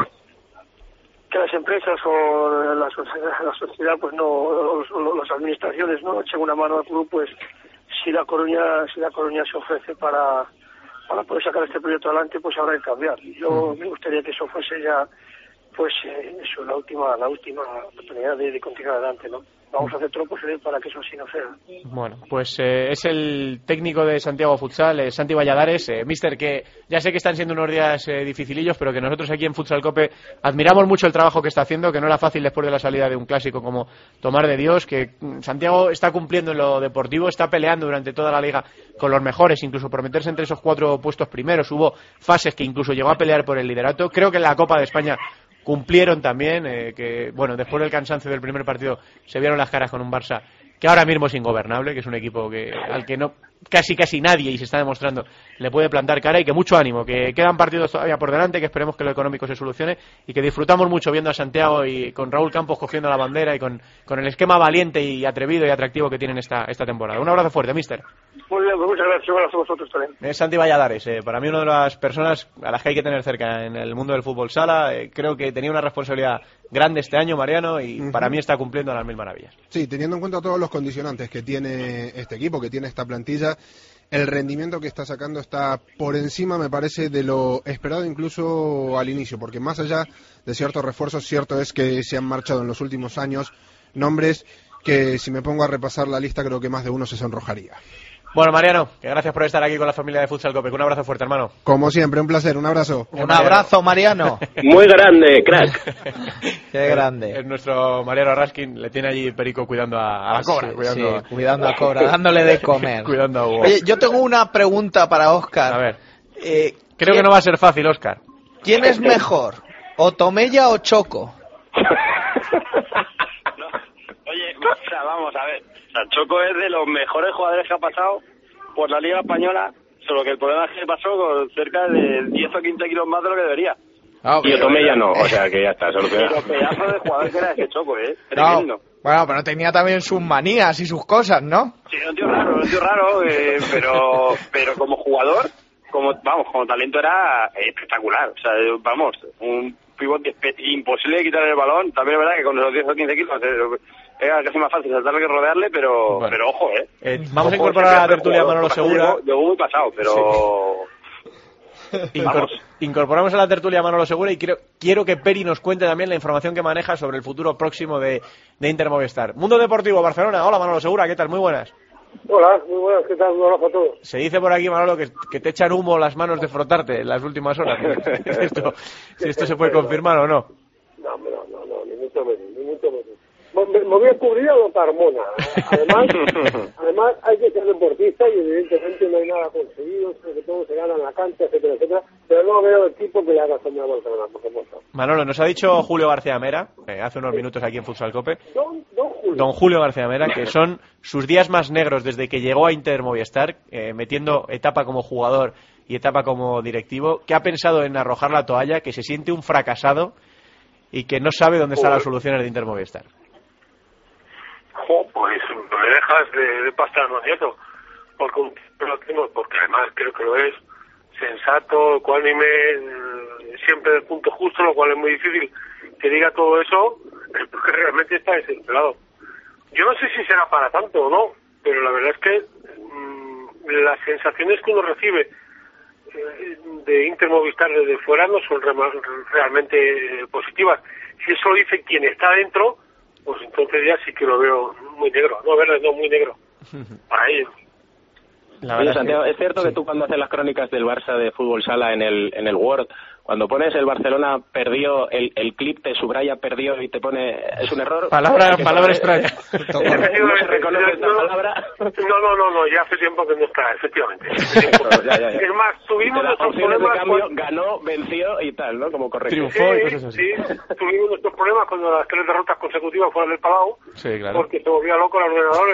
que las empresas o la sociedad, la sociedad pues no los, las administraciones no echen una mano al club, pues si la Coruña si la Coruña se ofrece para para poder sacar este proyecto adelante, pues habrá que cambiar. Yo me gustaría que eso fuese ya pues eh, eso la última la última oportunidad de, de continuar adelante, ¿no? Vamos a hacer todo lo posible para que eso así no sea. Bueno, pues eh, es el técnico de Santiago Futsal, eh, Santi Valladares. Eh, Mister, que ya sé que están siendo unos días eh, dificilillos, pero que nosotros aquí en Futsal Cope admiramos mucho el trabajo que está haciendo, que no era fácil después de la salida de un clásico como Tomar de Dios, que Santiago está cumpliendo en lo deportivo, está peleando durante toda la liga con los mejores, incluso por meterse entre esos cuatro puestos primeros. Hubo fases que incluso llegó a pelear por el liderato. Creo que en la Copa de España cumplieron también, eh, que bueno, después del cansancio del primer partido se vieron las caras con un Barça que ahora mismo es ingobernable, que es un equipo que al que no casi casi nadie, y se está demostrando, le puede plantar cara, y que mucho ánimo, que quedan partidos todavía por delante, que esperemos que lo económico se solucione y que disfrutamos mucho viendo a Santiago y con Raúl Campos cogiendo la bandera y con, con el esquema valiente y atrevido y atractivo que tienen esta, esta temporada. Un abrazo fuerte, mister. Muy bien, pues muchas gracias, un abrazo a vosotros también. Es Santi Valladares, eh, para mí una de las personas a las que hay que tener cerca en el mundo del fútbol sala. Eh, creo que tenía una responsabilidad grande este año, Mariano, y uh-huh. para mí está cumpliendo las mil maravillas. Sí, teniendo en cuenta todos los condicionantes que tiene este equipo, que tiene esta plantilla, el rendimiento que está sacando está por encima, me parece, de lo esperado incluso al inicio, porque más allá de ciertos refuerzos, cierto es que se han marchado en los últimos años nombres que, si me pongo a repasar la lista, creo que más de uno se sonrojaría. Bueno, Mariano, que gracias por estar aquí con la familia de Futsal Cope. Un abrazo fuerte, hermano. Como siempre, un placer, un abrazo. Un abrazo, Mariano. Muy grande, crack. Qué grande. Es, es nuestro Mariano Raskin, le tiene allí Perico cuidando a, a la Cobra. Sí, cuidando, sí, a... cuidando a Cobra, dándole de comer. Cuidando a Hugo. Oye, yo tengo una pregunta para Óscar. A ver, eh, creo que no va a ser fácil, Óscar. ¿Quién es mejor, Otomella o Choco? Oye, o sea, vamos a ver. O sea, Choco es de los mejores jugadores que ha pasado por la Liga Española, solo que el problema es que pasó con cerca de diez o quince kilos más de lo que debería. Ah, okay. Y Otomella no, o sea que ya está, solo que... Los pedazos de jugador que era ese Choco, ¿eh? Tremendo. No, bueno, pero tenía también sus manías y sus cosas, ¿no? Sí, era un tío raro, un tío raro, eh, pero, pero como jugador, como vamos, como talento era espectacular. O sea, vamos, un pivote imposible de quitarle el balón. También es verdad que con los diez o quince kilos era casi más fácil saltarle que rodearle, pero bueno, pero ojo, ¿eh? eh vamos ojo, a incorporar a la tertulia a Manolo Segura. Llegó, llegó muy pasado, pero... Sí. Incor incorporamos a la tertulia a Manolo Segura y quiero, quiero que Peri nos cuente también la información que maneja sobre el futuro próximo de, de Inter Movistar. Mundo Deportivo, Barcelona. Hola, Manolo Segura, ¿qué tal? Muy buenas. Hola, muy buenas, ¿qué tal? Un abrazo a todos. Se dice por aquí, Manolo, que, que te echan humo las manos de frotarte en las últimas horas. esto, si esto se puede confirmar o no. No, no, no, no, ni mucho menos, ni mucho cuanto menos. Me, me voy a cubrir a lo Carmona. Además, además hay que ser deportista y evidentemente no hay nada conseguido, sobre todo se gana en la cancha, etcétera, etcétera, pero no veo equipo que le haga soñar a Barcelona, por supuesto. Manolo, nos ha dicho Julio García Mera, eh, hace unos minutos aquí en Futsal Cope, don, don, Julio. don Julio García Mera, que son sus días más negros desde que llegó a Inter Movistar, eh, metiendo etapa como jugador y etapa como directivo, que ha pensado en arrojar la toalla, que se siente un fracasado y que no sabe dónde están las soluciones de Inter Movistar. Jo, pues me dejas de, de pasta no nieto, porque un tipo lo tengo, porque además creo que lo es sensato, ecuánime, siempre del punto justo, lo cual es muy difícil que diga todo eso, porque realmente está desesperado. Yo no sé si será para tanto o no, pero la verdad es que mmm, las sensaciones que uno recibe eh, de Inter Movistar desde fuera no son re realmente eh, positivas. Si eso lo dice quien está dentro, pues entonces ya sí que lo veo muy negro, no verde, no muy negro, para ellos. Oye, Santiago, es cierto sí. que tú cuando haces las crónicas del Barça de Fútbol Sala en el en el Word, cuando pones el Barcelona perdió, el, el clip te subraya perdió y te pone, es un error. Palabra, palabra extraña. No se reconoce esta no, palabra. No, no, no, no, ya hace tiempo que no está, efectivamente. No, ya, ya, ya. Es más, tuvimos nuestros problemas. Cambio, cuando... Ganó, venció y tal, ¿no? Como correcto. Triunfó y cosas así. Sí, tuvimos nuestros problemas cuando las tres derrotas consecutivas fueron del Palau. Sí, claro. Porque se volvía loco el ordenador.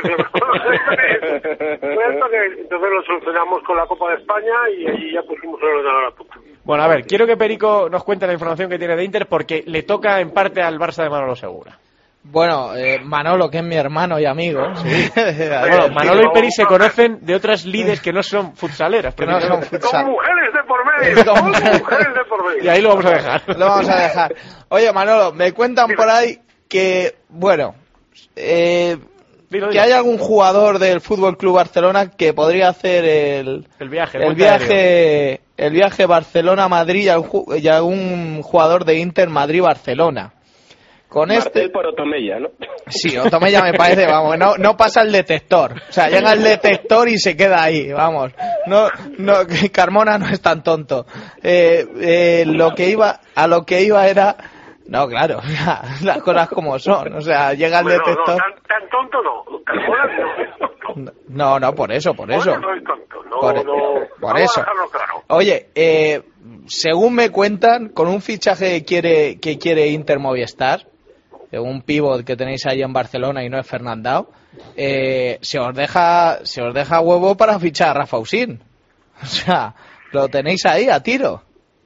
Entonces lo solucionamos con la Copa de España y allí ya pusimos el ordenador a punto. Bueno, a ver, quiero que Perico nos cuente la información que tiene de Inter porque le toca en parte al Barça de Manolo Segura. Bueno, eh, Manolo, que es mi hermano y amigo. Sí. Bueno, Manolo y Peri se conocen de otras lides que no son futsaleras. Que no son futsal. Con mujeres de por medio. Con mujeres de por medio. Y ahí lo vamos a dejar. Lo vamos a dejar. Oye, Manolo, me cuentan por ahí que, bueno, eh, dilo, dilo. que hay algún jugador del Fútbol Club Barcelona que podría hacer el, el viaje, el, el viaje, el viaje Barcelona-Madrid y algún jugador de Inter Madrid-Barcelona. Con Martel este por Otomella, ¿no? Sí, Otomella me parece, vamos, no, no pasa el detector. O sea, llega el detector y se queda ahí, vamos. No, no, Carmona no es tan tonto. Eh, eh, lo que iba, a lo que iba era, no, claro, las cosas como son. O sea, llega el bueno, detector. No, tan, tan tonto no. Carmona no es tonto. No, no, por eso, por eso. No es tonto, no, por, no, por eso. Claro. Oye, eh, según me cuentan, con un fichaje que quiere, que quiere Inter Movistar, un pívot que tenéis ahí en Barcelona y no es Fernandao, eh, se os deja se os deja huevo para fichar a Rafa Usín. O sea, lo tenéis ahí a tiro.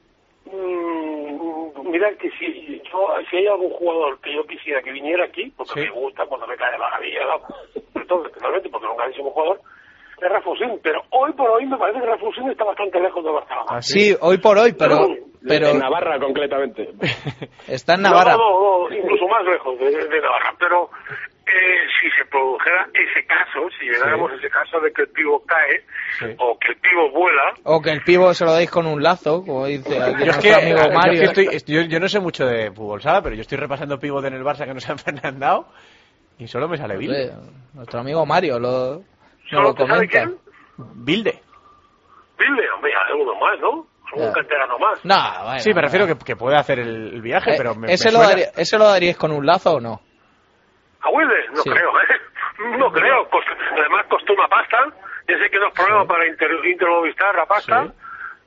Mm, mira que si, yo, si hay algún jugador que yo quisiera que viniera aquí, porque sí. me gusta cuando me cae de maravilla, entonces, totalmente, porque es un grandísimo jugador, es Rafa Usín, pero hoy por hoy me parece que Rafa Usín está bastante lejos de Barcelona. ¿Ah, sí? sí, hoy por hoy, pero... pero... En Navarra, concretamente. Está en Navarra. No, no, no, incluso más lejos de, de Navarra, pero eh, si se produjera ese caso, si llegáramos sí. a ese caso de que el pivo cae, sí. o que el pivo vuela... O que el pivo se lo deis con un lazo, como dice aquí yo nuestro que, amigo Mario. Yo, que estoy, yo, yo no sé mucho de fútbol sala, pero yo estoy repasando pivot en el Barça que nos han Fernandao y solo me sale Bilde. Nuestro amigo Mario lo, ¿Solo lo comenta. ¿Sabe quién? Bilde. Bilde, hombre, hay uno más, ¿no? Un yeah. canterano más. No, bueno, sí, me refiero que, que puede hacer el, el viaje, eh, pero me, ¿ese, me lo suena... daría, ¿Ese lo daríais con un lazo o no? ¿A Wilde? No sí. creo, ¿eh? No creo. Cost... Además costó una pasta. Ya sé que no es problema sí. para Inter, Intermovistar la pasta. Sí.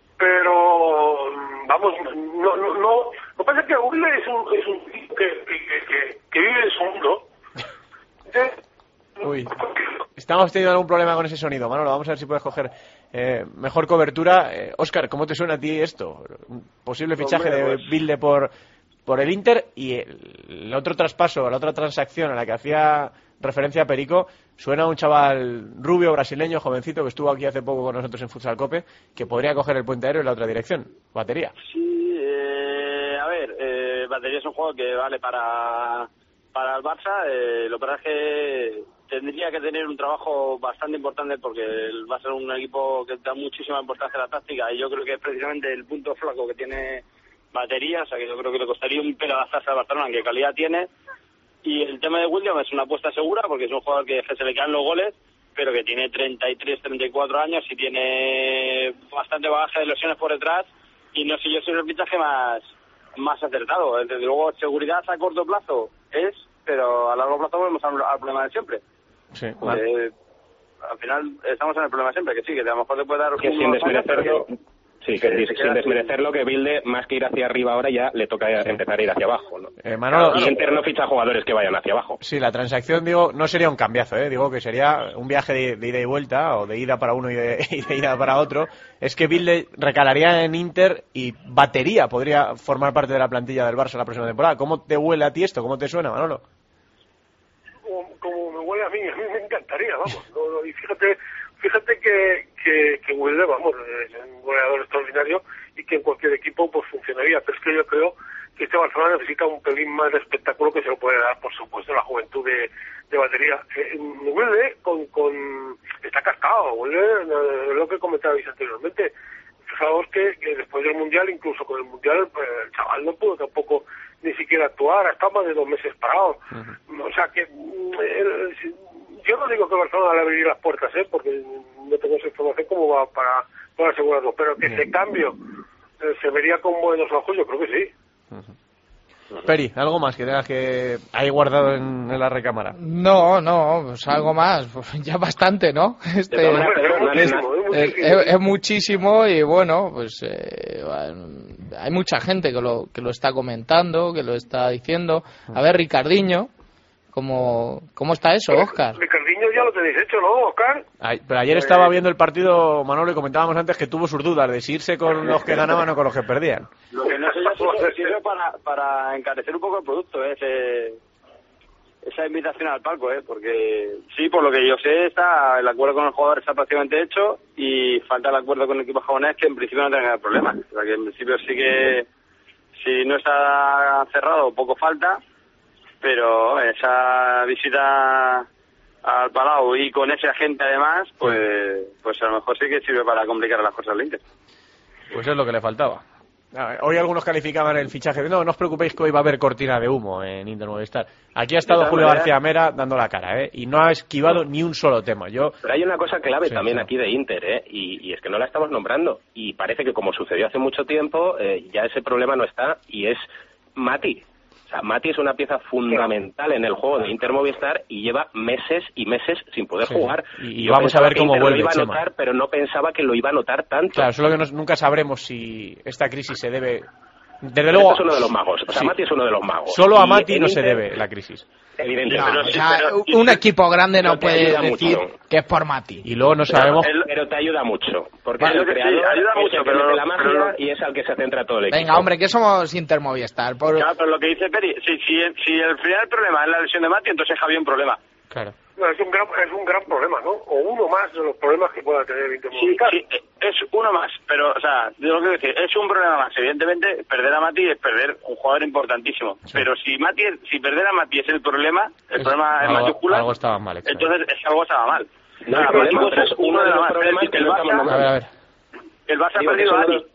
Pero, vamos, no, no, no. Lo que pasa es que Wilde es un, es un tipo que, que, que, que vive en su mundo. ¿Eh? Uy, estamos teniendo algún problema con ese sonido, Manolo. Vamos a ver si puedes coger eh, mejor cobertura. Eh, Óscar, ¿cómo te suena a ti esto? Un posible fichaje Hombre, de pues... Bilde por, por el Inter y el, el otro traspaso, la otra transacción a la que hacía referencia Perico, suena a un chaval rubio, brasileño, jovencito, que estuvo aquí hace poco con nosotros en Futsal Cope, que podría coger el puente aéreo en la otra dirección. Batería. Sí, eh, a ver, eh, Batería es un juego que vale para, para el Barça. Eh, lo que pasa es que tendría que tener un trabajo bastante importante porque va a ser un equipo que da muchísima importancia a la táctica y yo creo que es precisamente el punto flaco que tiene Batería, o sea que yo creo que le costaría un pelo adaptarse a Barcelona, que calidad tiene. Y el tema de William es una apuesta segura porque es un jugador que se le quedan los goles, pero que tiene treinta y tres, treinta y cuatro años y tiene bastante bagaje de lesiones por detrás y no sé yo si es el fichaje más, más acertado. Desde luego, seguridad a corto plazo es pero a largo plazo volvemos al, al problema de siempre. Sí, vale. eh, al final estamos en el problema siempre, que sí, que a lo mejor te puede dar... Que sin desmerecerlo, sí, que sí, sin desmerecerlo, que Bilde, más que ir hacia arriba ahora, ya le toca sí. empezar a ir hacia abajo, ¿no? Eh, Manolo, y Inter no ficha jugadores que vayan hacia abajo. Sí, la transacción, digo, no sería un cambiazo, ¿eh? Digo que sería un viaje de, de ida y vuelta, o de ida para uno y de, y de ida para otro. Es que Bilde recalaría en Inter y batería podría formar parte de la plantilla del Barça la próxima temporada. ¿Cómo te huele a ti esto? ¿Cómo te suena, Manolo? Como, como me huele a mí, a mí me encantaría, vamos. No, no, y fíjate... Fíjate que, que, que Wilde, vamos, es un goleador extraordinario y que en cualquier equipo pues funcionaría, pero es que yo creo que este Barcelona necesita un pelín más de espectáculo que se lo puede dar, por supuesto, la juventud de, de batería. Eh, Wilde con, con, está cascado, Wilde, eh, lo que comentabais anteriormente. Fijaos que, que después del Mundial, incluso con el Mundial, pues, el chaval no pudo tampoco ni siquiera actuar, ha estado más de dos meses parado. Uh-huh. O sea que... Eh, yo no digo que Barcelona le abrir las puertas, ¿eh? Porque no tengo esa información cómo va para, para asegurarlo, pero que ese cambio eh, se vería con buenos ojos, yo creo que sí. Uh-huh. Peri, ¿algo más que tengas que ahí guardado en, en la recámara? No, no, pues algo más, pues ya bastante, ¿no? Este, es, es, es, es, es muchísimo y bueno, pues eh, hay mucha gente que lo, que lo está comentando, que lo está diciendo. A ver, Ricardinho, ¿Cómo, ¿Cómo está eso, Óscar? Ricardinho ya lo tenéis hecho, ¿no, Óscar? Ay, pero ayer estaba viendo el partido, Manolo, y comentábamos antes que tuvo sus dudas de si irse con los que ganaban o con los que perdían. Lo que no sé yo si sirve para, para encarecer un poco el producto, ¿eh? Ese, esa invitación al palco, ¿eh? Porque sí, por lo que yo sé, está el acuerdo con el jugador está prácticamente hecho y falta el acuerdo con el equipo japonés, que en principio no tendrá problemas. O sea, que en principio sí que, si no está cerrado, poco falta. Pero esa visita al Palau y con ese agente además, pues pues a lo mejor sí que sirve para complicar las cosas al Inter. Pues es lo que le faltaba. Hoy algunos calificaban el fichaje de no, no os preocupéis que hoy va a haber cortina de humo en Inter Movistar. Aquí ha estado Julio García Mera dando la cara, ¿eh? Y no ha esquivado ni un solo tema. Yo... Pero hay una cosa clave sí, también sí. aquí de Inter, ¿eh? Y, y es que no la estamos nombrando. Y parece que como sucedió hace mucho tiempo, eh, ya ese problema no está, y es Mati. O sea, Mati es una pieza fundamental en el juego de Inter Movistar y lleva meses y meses sin poder sí. jugar. Y, y vamos a ver cómo vuelve, lo iba a Chema. notar, pero no pensaba que lo iba a notar tanto. Claro, solo que nos, nunca sabremos si esta crisis se debe... Desde pero luego... Este es uno de los magos. O sea, sí. Mati es uno de los magos. Solo a Mati no Inter, se debe la crisis. Evidentemente. No, pero, o sea, pero, un equipo grande no puede decir mucho. que es por Mati. Y luego no sabemos... Pero, pero te ayuda mucho. Porque Vale, el creador sí, ayuda es mucho, el que pero, mete la magia pero, y es al que se centra todo el equipo. Venga, hombre, que somos Inter Movistar. Por... Claro, pero lo que dice Peri, si, si, si el final problema es la lesión de Mati, entonces Javier un problema. Claro. No, es un gran es un gran problema, ¿no? O uno más de los problemas que pueda tener el Inter Movistar. Sí, sí, es uno más, pero, o sea, yo lo que decir, es un problema más. Evidentemente, perder a Mati es perder un jugador importantísimo. Sí. Pero si Mati, si perder a Mati es el problema, el es, problema es algo, mayúscula, algo estaba mal, entonces es que algo estaba mal. No, el problema es uno de los problemas que no estamos nombrando. A ver, a ver. El Barça ha perdido a Ari.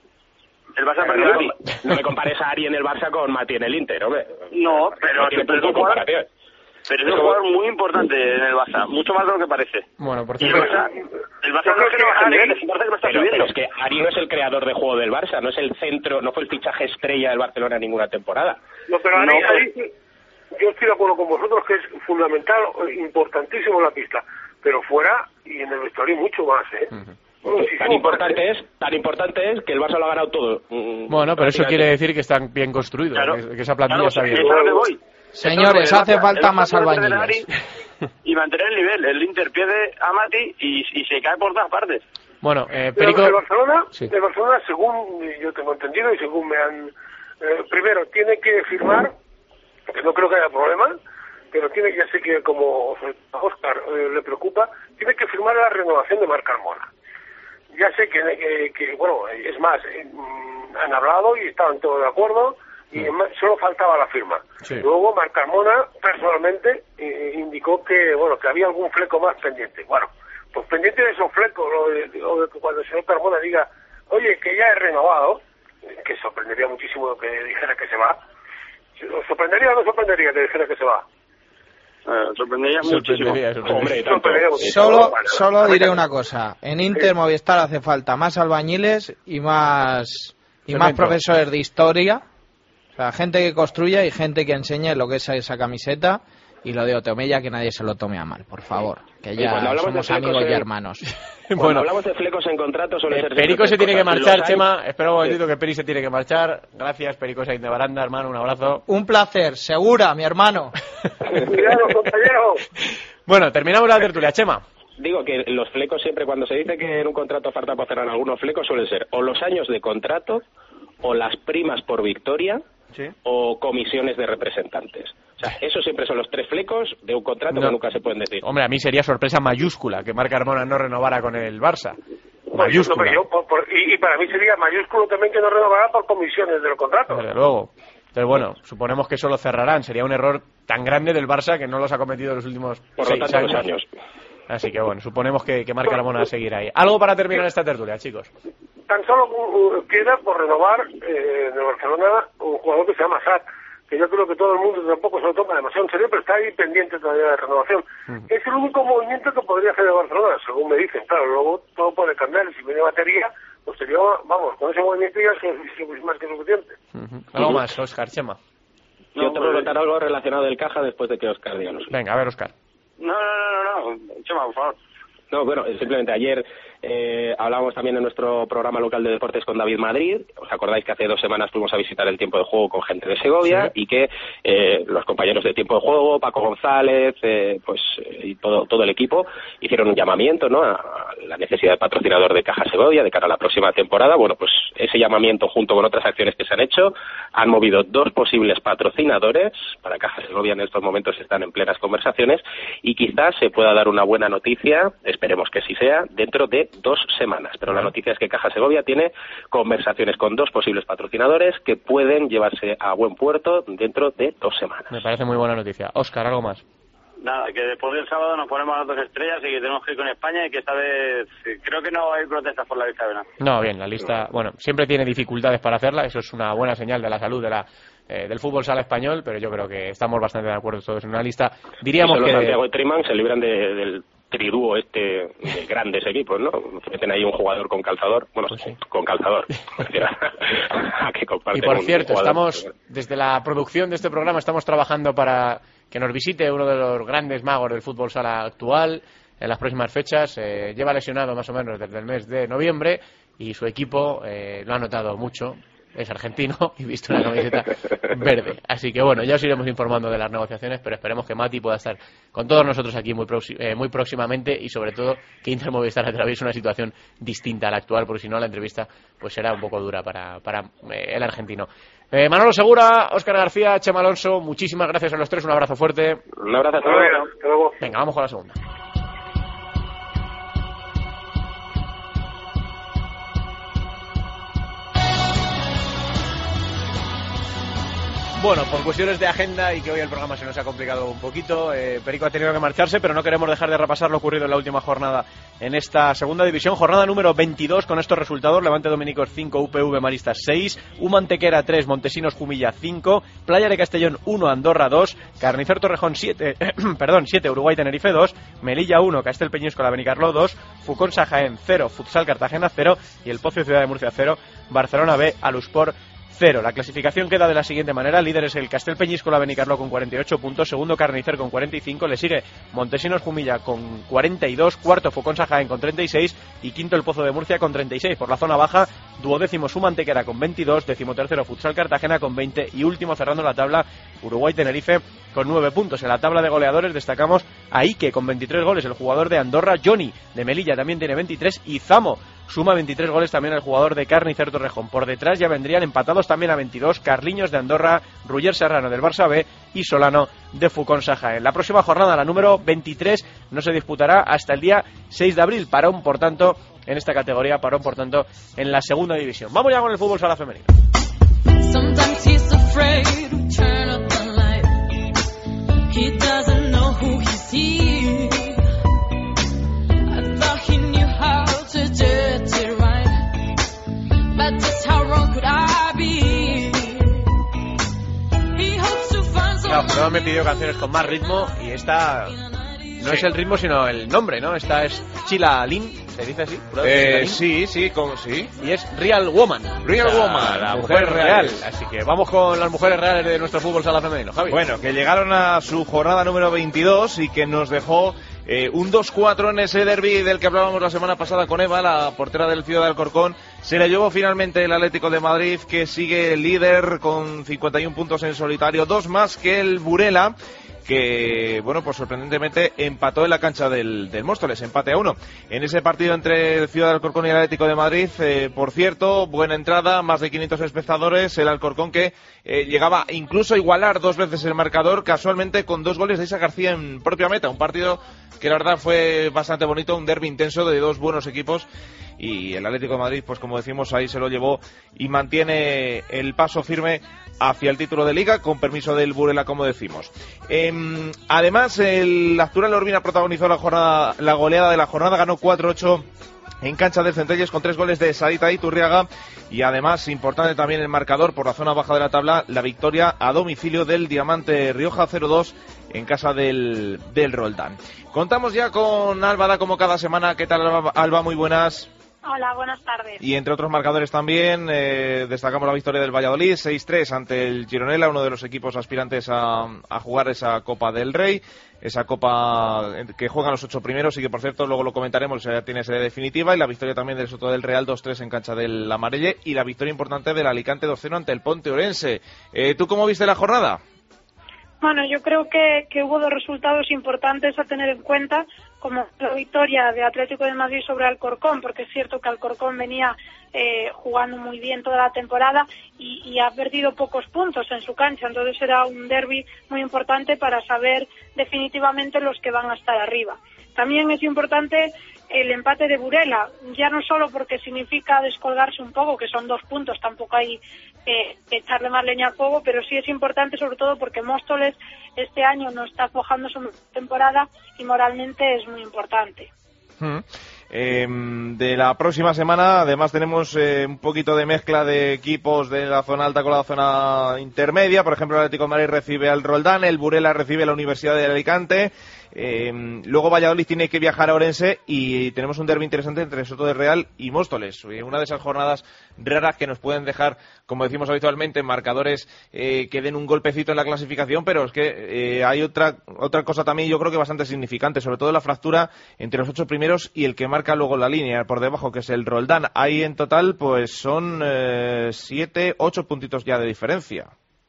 El Barça ha perdido a Ari. No me compares a Ari en el Barça con Mati en el Inter, hombre. No, pero es un jugador... Pero es un jugador muy importante en el Barça, mucho más de lo que parece. Bueno, por cierto... El Barça, el Barça no es que no baja niveles, el Barça que lo está pero, subiendo. Pero es que Ari no es el creador de juego del Barça, no es el centro, no fue el fichaje estrella del Barcelona en ninguna temporada. No, pero Ari, no, Ari, yo estoy de acuerdo con vosotros que es fundamental, importantísimo en la pista, pero fuera y en el vestuario mucho más, ¿eh? Uh-huh. Bueno, tan importante es tan importante es que el Barça lo ha ganado todo. Bueno, pero eso quiere decir que están bien construidos, claro, que, que esa plantilla claro, está bien. Es a lo que voy. Señores, el hace Barça, falta el más Barça albañiles. Y mantener el nivel. El Inter pierde a Mati y, y se cae por todas partes. Bueno, eh, Perico... Pero el Barcelona, sí. el Barcelona, según yo tengo entendido y según me han... Eh, primero, tiene que firmar, que no creo que haya problema, pero tiene, ya sé que como a Óscar eh, le preocupa, tiene que firmar la renovación de Marc Carmona. Ya sé que, que, que bueno, es más, eh, han hablado y estaban todos de acuerdo, y solo faltaba la firma. Sí. Luego Marc Carmona personalmente eh, indicó que bueno que había algún fleco más pendiente. Bueno, pues pendiente de esos flecos, o de, o de que cuando el señor Carmona diga, oye, que ya he renovado, que sorprendería muchísimo que dijera que se va. ¿Os sorprendería o no sorprendería que dijera que se va? Eh, sorprendería muchísimo. Sorprendería, sorprendería. Hombre, sorprendería muchísimo. Solo, solo diré una cosa. En Inter Movistar hace falta más albañiles y más y más profesores de historia O sea, gente que construya y gente que enseñe lo que es esa camiseta. Y lo de Otomella, que nadie se lo tome a mal, por favor. Que ya somos amigos y hermanos. Cuando bueno, hablamos de flecos en contrato suele ser... Perico se tiene que marchar, Chema. Espera un momentito, sí. Que Peri se tiene que marchar. Gracias, Perico Sainz de Baranda, hermano. Un abrazo. Un placer, segura, mi hermano. Cuidado, compañero. Bueno, terminamos la tertulia, Chema. Digo que los flecos siempre, cuando se dice que en un contrato falta por cerrar algunos flecos, suelen ser o los años de contrato, o las primas por victoria, ¿sí? O comisiones de representantes. O sea, esos siempre son los tres flecos de un contrato no. que nunca se pueden decir. Hombre, a mí sería sorpresa mayúscula que Marc Carmona no renovara con el Barça. Mayúscula. Yo, por, por, y, y para mí sería mayúsculo también que no renovara por comisiones del contrato. Desde luego. Entonces, bueno, suponemos que eso lo cerrarán. Sería un error tan grande del Barça que no los ha cometido en los últimos por seis lo tanto, años. años. Así que, bueno, suponemos que, que Marc Carmona va a seguir ahí. ¿Algo para terminar esta tertulia, chicos? Tan solo uh, queda por renovar eh, de Barcelona un jugador que se llama Sat, que yo creo que todo el mundo tampoco se lo toma demasiado en serio, pero está ahí pendiente todavía de renovación. Mm. Es el único movimiento que podría hacer el Barcelona, según me dicen. Claro, luego todo puede cambiar, y si viene batería, pues sería, vamos, con ese movimiento ya es más que suficiente. Uh-huh. ¿Algo uh-huh. más, Óscar, Chema? Yo te voy a contar algo relacionado del Caja después de que Óscar diga. Venga, a ver, Óscar. No, no, no, no, Chema, por favor. No, bueno, simplemente ayer eh, hablábamos también en nuestro programa local de deportes con David Madrid. ¿Os acordáis que hace dos semanas fuimos a visitar el Tiempo de Juego con gente de Segovia? Sí. Y que eh, los compañeros de Tiempo de Juego, Paco González, eh, pues eh, y todo todo el equipo hicieron un llamamiento, ¿no?, a la necesidad de patrocinador de Caja Segovia de cara a la próxima temporada. Bueno, pues ese llamamiento, junto con otras acciones que se han hecho, han movido dos posibles patrocinadores para Caja Segovia. En estos momentos están en plenas conversaciones y quizás se pueda dar una buena noticia, esperemos que sí sea, dentro de dos semanas. Pero la noticia es que Caja Segovia tiene conversaciones con dos posibles patrocinadores que pueden llevarse a buen puerto dentro de dos semanas. Me parece muy buena noticia. Óscar, ¿algo más? Nada, que después del sábado nos ponemos las dos estrellas y que tenemos que ir con España y que esta vez creo que no hay protestas por la lista de nada. No, bien, la lista, bueno, siempre tiene dificultades para hacerla, eso es una buena señal de la salud de la eh, del fútbol sala español, pero yo creo que estamos bastante de acuerdo todos en una lista. Diríamos que Santiago y Triman se libran de, del tridúo este de grandes equipos, ¿no? Meten ahí un jugador con calzador, bueno, pues sí. con calzador. a que y por cierto, estamos, desde la producción de este programa, estamos trabajando para que nos visite uno de los grandes magos del fútbol sala actual en las próximas fechas. Eh, lleva lesionado más o menos desde el mes de noviembre y su equipo eh, lo ha notado mucho. Es argentino y visto una camiseta verde. Así que bueno, ya os iremos informando de las negociaciones, pero esperemos que Mati pueda estar con todos nosotros aquí muy, proxi- eh, muy próximamente y sobre todo que Inter Movistar atraviese una situación distinta a la actual, porque si no la entrevista pues será un poco dura para, para eh, el argentino. Eh, Manolo Segura, Óscar García, Chema Alonso, muchísimas gracias a los tres, un abrazo fuerte. Un abrazo a todos. Venga, vamos con la segunda. Bueno, por cuestiones de agenda y que hoy el programa se nos ha complicado un poquito, eh, Perico ha tenido que marcharse, pero no queremos dejar de repasar lo ocurrido en la última jornada en esta segunda división. Jornada número veintidós con estos resultados: Levante Dominicos cinco, U P V Maristas seis, Humantequera tres, Montesinos Jumilla cinco, Playa de Castellón uno, Andorra dos, Carnicer Torrejón siete, perdón, siete, Uruguay Tenerife dos, Melilla uno, Castel Peñíscola Benicarló dos, Fuconsa Jaén cero, Futsal Cartagena cero y el Pocio Ciudad de Murcia cero, Barcelona B, Aluspor cero. La clasificación queda de la siguiente manera: líder es el Castel Peñíscola Benicarló con cuarenta y ocho puntos, segundo Carnicer con cuarenta y cinco, le sigue Montesinos Jumilla con cuarenta y dos, cuarto Fuconsa Jaén con treinta y seis y quinto el Pozo de Murcia con treinta y seis. Por la zona baja, duodécimo Humantequera con veintidós, decimotercero Futsal Cartagena con veinte y último cerrando la tabla Uruguay Tenerife con nueve puntos. En la tabla de goleadores destacamos a Ike con veintitrés goles, el jugador de Andorra. Johnny de Melilla también tiene veintitrés y Zamo suma veintitrés goles también el jugador de Carnicer Torrejón. Por detrás ya vendrían empatados también a veintidós Carliños de Andorra, Ruller Serrano del Barça B y Solano de Fuconsa Jaén. La próxima jornada, la número veintitrés, no se disputará hasta el día seis de abril. Parón, por tanto, en esta categoría, parón, por tanto, en la segunda división. Vamos ya con el fútbol sala femenino. Claro, pero me pidió canciones con más ritmo y esta No Sí. es el ritmo, sino el nombre, ¿no? Esta es Sheila Lynn, ¿se dice así? Eh, sí, sí, como, sí. Y es Real Woman. Real O sea, Woman, la mujer mujer real. real. Así que vamos con las mujeres reales de nuestro fútbol sala femenino, Javi. Bueno, que llegaron a su jornada número veintidós y que nos dejó eh, un dos cuatro en ese derbi del que hablábamos la semana pasada con Eva, la portera del Ciudad de Alcorcón. Se le llevó finalmente el Atlético de Madrid, que sigue líder con cincuenta y uno puntos en solitario, dos más que el Burela, que, bueno, pues sorprendentemente empató en la cancha del, del Móstoles, empate a uno. En ese partido entre el Ciudad de Alcorcón y el Atlético de Madrid, eh, por cierto, buena entrada, más de quinientos espectadores, el Alcorcón que eh, llegaba incluso a igualar dos veces el marcador, casualmente con dos goles de Isa García en propia meta, un partido que la verdad fue bastante bonito, un derbi intenso de dos buenos equipos, y el Atlético de Madrid, pues como decimos, ahí se lo llevó y mantiene el paso firme hacia el título de Liga, con permiso del Burela, como decimos. Eh, además, el Actual Urbina protagonizó la jornada, la goleada de la jornada, ganó cuatro ocho en cancha del Centelles con tres goles de Sarita Iturriaga, y además, importante también el marcador por la zona baja de la tabla, la victoria a domicilio del Diamante Rioja cero dos en casa del, del Roldán. Contamos ya con Alba, como cada semana. ¿Qué tal, Alba? Alba, muy buenas. Hola, buenas tardes. Y entre otros marcadores también, eh, destacamos la victoria del Valladolid, seis tres ante el Gironella, uno de los equipos aspirantes a, a jugar esa Copa del Rey, esa Copa que juegan los ocho primeros y que, por cierto, luego lo comentaremos, ya tiene sede definitiva, y la victoria también del Soto del Real dos tres en cancha del Amarelle, y la victoria importante del Alicante dos cero ante el Ponte Orense. Eh, ¿Tú cómo viste la jornada? Bueno, yo creo que, que hubo dos resultados importantes a tener en cuenta, como la victoria de Atlético de Madrid sobre Alcorcón, porque es cierto que Alcorcón venía eh, jugando muy bien toda la temporada y, y ha perdido pocos puntos en su cancha, entonces era un derbi muy importante para saber definitivamente los que van a estar arriba. También es importante el empate de Burela, ya no solo porque significa descolgarse un poco, que son dos puntos, tampoco hay eh, que echarle más leña al fuego, pero sí es importante sobre todo porque Móstoles este año no está aflojando su temporada y moralmente es muy importante. Hmm. Eh, de la próxima semana, además, tenemos eh, un poquito de mezcla de equipos de la zona alta con la zona intermedia. Por ejemplo, el Atlético de Madrid recibe al Roldán, el Burela recibe a la Universidad de Alicante. Eh, luego Valladolid tiene que viajar a Orense y tenemos un derbi interesante entre Soto del Real y Móstoles. Una de esas jornadas raras que nos pueden dejar, como decimos habitualmente, marcadores eh, que den un golpecito en la clasificación, pero es que eh, hay otra otra cosa también, yo creo que bastante significante, sobre todo la fractura entre los ocho primeros y el que marca luego la línea por debajo, que es el Roldán. Ahí en total pues son eh, siete, ocho puntitos ya de diferencia.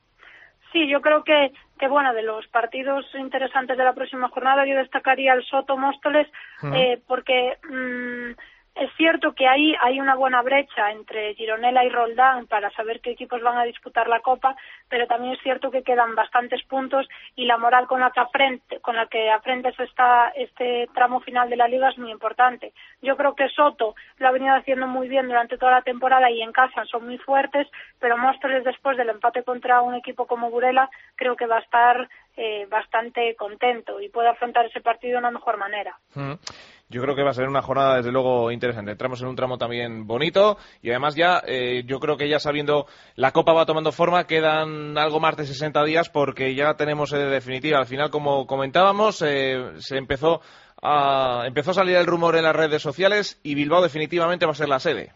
Sí, yo creo que, que bueno, de los partidos interesantes de la próxima jornada yo destacaría el Soto Móstoles, uh-huh. eh, porque mmm, es cierto que ahí hay una buena brecha entre Gironella y Roldán para saber qué equipos van a disputar la Copa, pero también es cierto que quedan bastantes puntos y la moral con la que aprende, con la que aprendes esta, este tramo final de la Liga es muy importante. Yo creo que Soto lo ha venido haciendo muy bien durante toda la temporada y en casa son muy fuertes, pero Móstoles, después del empate contra un equipo como Burela, creo que va a estar eh, bastante contento y puede afrontar ese partido de una mejor manera. Uh-huh. Yo creo que va a ser una jornada, desde luego, interesante. Entramos en un tramo también bonito y además ya, eh, yo creo que ya sabiendo, la Copa va tomando forma, quedan algo más de sesenta días porque ya tenemos sede definitiva. Al final, como comentábamos, eh, se empezó a, empezó a salir el rumor en las redes sociales y Bilbao definitivamente va a ser la sede.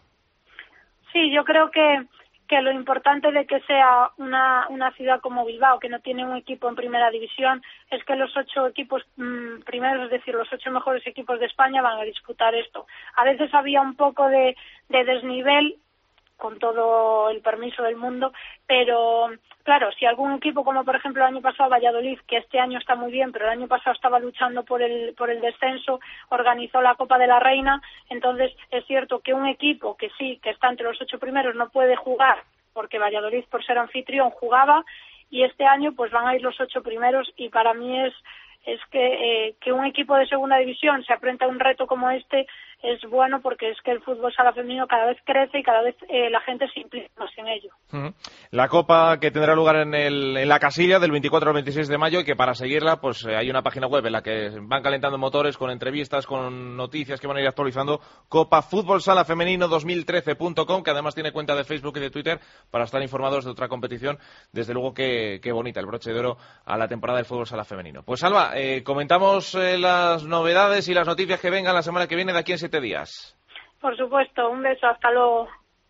Sí, yo creo que que lo importante de que sea una, una ciudad como Bilbao, que no tiene un equipo en primera división, es que los ocho equipos mmm, primeros, es decir, los ocho mejores equipos de España van a disputar esto. A veces había un poco de, de desnivel, con todo el permiso del mundo, pero claro, si algún equipo, como por ejemplo el año pasado Valladolid, que este año está muy bien, pero el año pasado estaba luchando por el por el descenso, organizó la Copa de la Reina, entonces es cierto que un equipo que sí, que está entre los ocho primeros, no puede jugar, porque Valladolid, por ser anfitrión, jugaba, y este año pues van a ir los ocho primeros, y para mí es es que, eh, que un equipo de segunda división se enfrenta a un reto como este es bueno porque es que el fútbol sala femenino cada vez crece y cada vez eh, la gente se implica más en ello. Uh-huh. La Copa que tendrá lugar en, el, en la casilla del veinticuatro al veintiséis de mayo y que para seguirla pues eh, hay una página web en la que van calentando motores con entrevistas, con noticias que van a ir actualizando, Copa Fútbol Sala Femenino dos mil trece punto com, que además tiene cuenta de Facebook y de Twitter para estar informados de otra competición. Desde luego que, que bonita, el broche de oro a la temporada del fútbol sala femenino. Pues Alba, eh, comentamos eh, las novedades y las noticias que vengan la semana que viene de aquí en siete días. Por supuesto, un beso, hasta luego.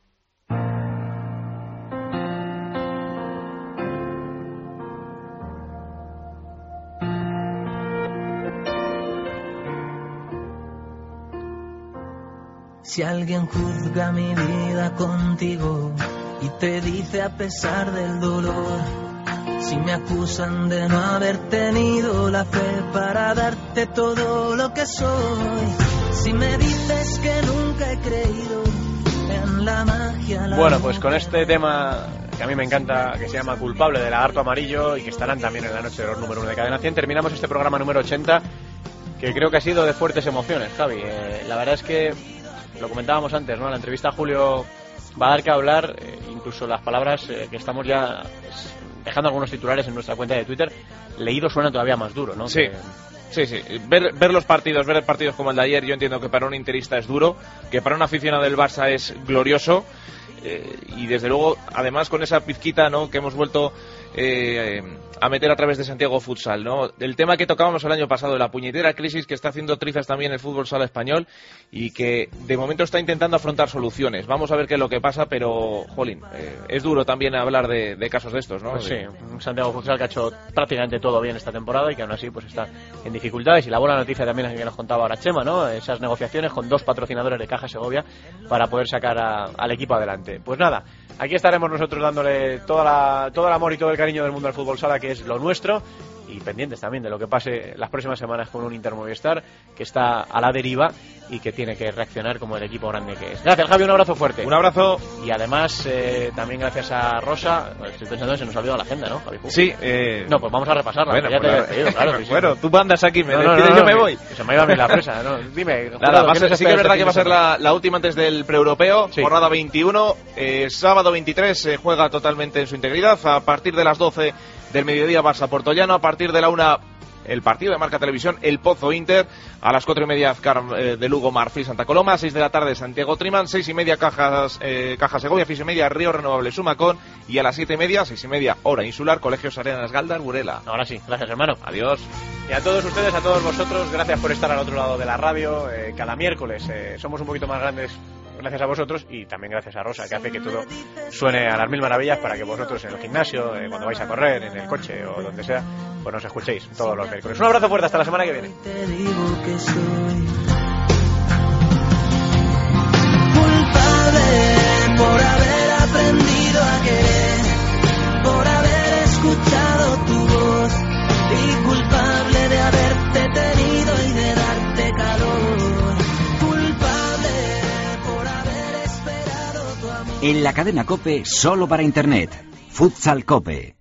Si alguien juzga mi vida contigo y te dice a pesar del dolor, si me acusan de no haber tenido la fe para darte todo lo que soy, si me dices que nunca he creído en la magia. La bueno, pues con este tema que a mí me encanta, que se llama Culpable, de Lagarto Amarillo, y que estarán también en la noche de los número uno de Cadena cien, terminamos este programa número ochenta, que creo que ha sido de fuertes emociones, Javi. Eh, la verdad es que lo comentábamos antes, ¿no? La entrevista a Julio va a dar que hablar, eh, incluso las palabras eh, que estamos ya dejando algunos titulares en nuestra cuenta de Twitter, leído suena todavía más duro, ¿no? Sí. Que... Sí, sí. Ver, ver los partidos, ver partidos como el de ayer, yo entiendo que para un interista es duro, que para un aficionado del Barça es glorioso, eh, y desde luego, además con esa pizquita, ¿no?, que hemos vuelto eh, a meter a través de Santiago Futsal, ¿no? El tema que tocábamos el año pasado, la puñetera crisis que está haciendo trizas también el fútbol sala español y que de momento está intentando afrontar soluciones. Vamos a ver qué es lo que pasa, pero, jolín, eh, es duro también hablar de, de casos de estos, ¿no? Pues sí, de... un Santiago Futsal que ha hecho prácticamente todo bien esta temporada y que aún así pues está en dificultades. Y la buena noticia también es que nos contaba ahora Chema, ¿no? Esas negociaciones con dos patrocinadores de Caja Segovia para poder sacar a, al equipo adelante. Pues nada, aquí estaremos nosotros dándole toda la, todo el amor y todo el cariño del mundo al fútbol sala, que es lo nuestro, y pendientes también de lo que pase las próximas semanas con un Inter Movistar que está a la deriva y que tiene que reaccionar como el equipo grande que es. Gracias, Javi, un abrazo fuerte. Un abrazo. Y además eh, también gracias a Rosa. Estoy pensando que se nos ha olvidado la agenda, ¿no, Javi? Sí. Eh... No, pues vamos a repasarla. Bueno, ya pues te la... he pedido, claro. Sí, bueno, sí. tú mandas aquí, me no, no, despides, no, yo no, me que, voy. Que se me iba a abrir la presa, ¿no? Dime. Nada, va a ser, sí que es verdad este que va a ser la, la última antes del preeuropeo, sí. Jornada veintiuno, eh, sábado veintitrés se juega totalmente en su integridad, a partir de las doce del mediodía Barça Portollano, a partir de la una el partido de Marca Televisión, el Pozo Inter, a las cuatro y media Azcar eh, de Lugo Marfil Santa Coloma, a seis de la tarde Santiago Triman, seis y media Cajas, eh, Caja Segovia, seis y media Río Renovable Sumacón, y a las siete y media, seis y media hora insular, Colegios Arenas Galdar, Burela. Ahora sí, gracias hermano. Adiós. Y a todos ustedes, a todos vosotros, gracias por estar al otro lado de la radio. Eh, cada miércoles eh, somos un poquito más grandes gracias a vosotros, y también gracias a Rosa, que hace que todo suene a las mil maravillas para que vosotros en el gimnasio, eh, cuando vais a correr, en el coche o donde sea, pues nos escuchéis todos los miércoles. Un abrazo fuerte, hasta la semana que viene. Te digo que soy culpable por haber aprendido a querer, por haber escuchado tu voz, y culpable de haberte tenido y de darte calor. En la cadena COPE, solo para Internet. Futsal COPE.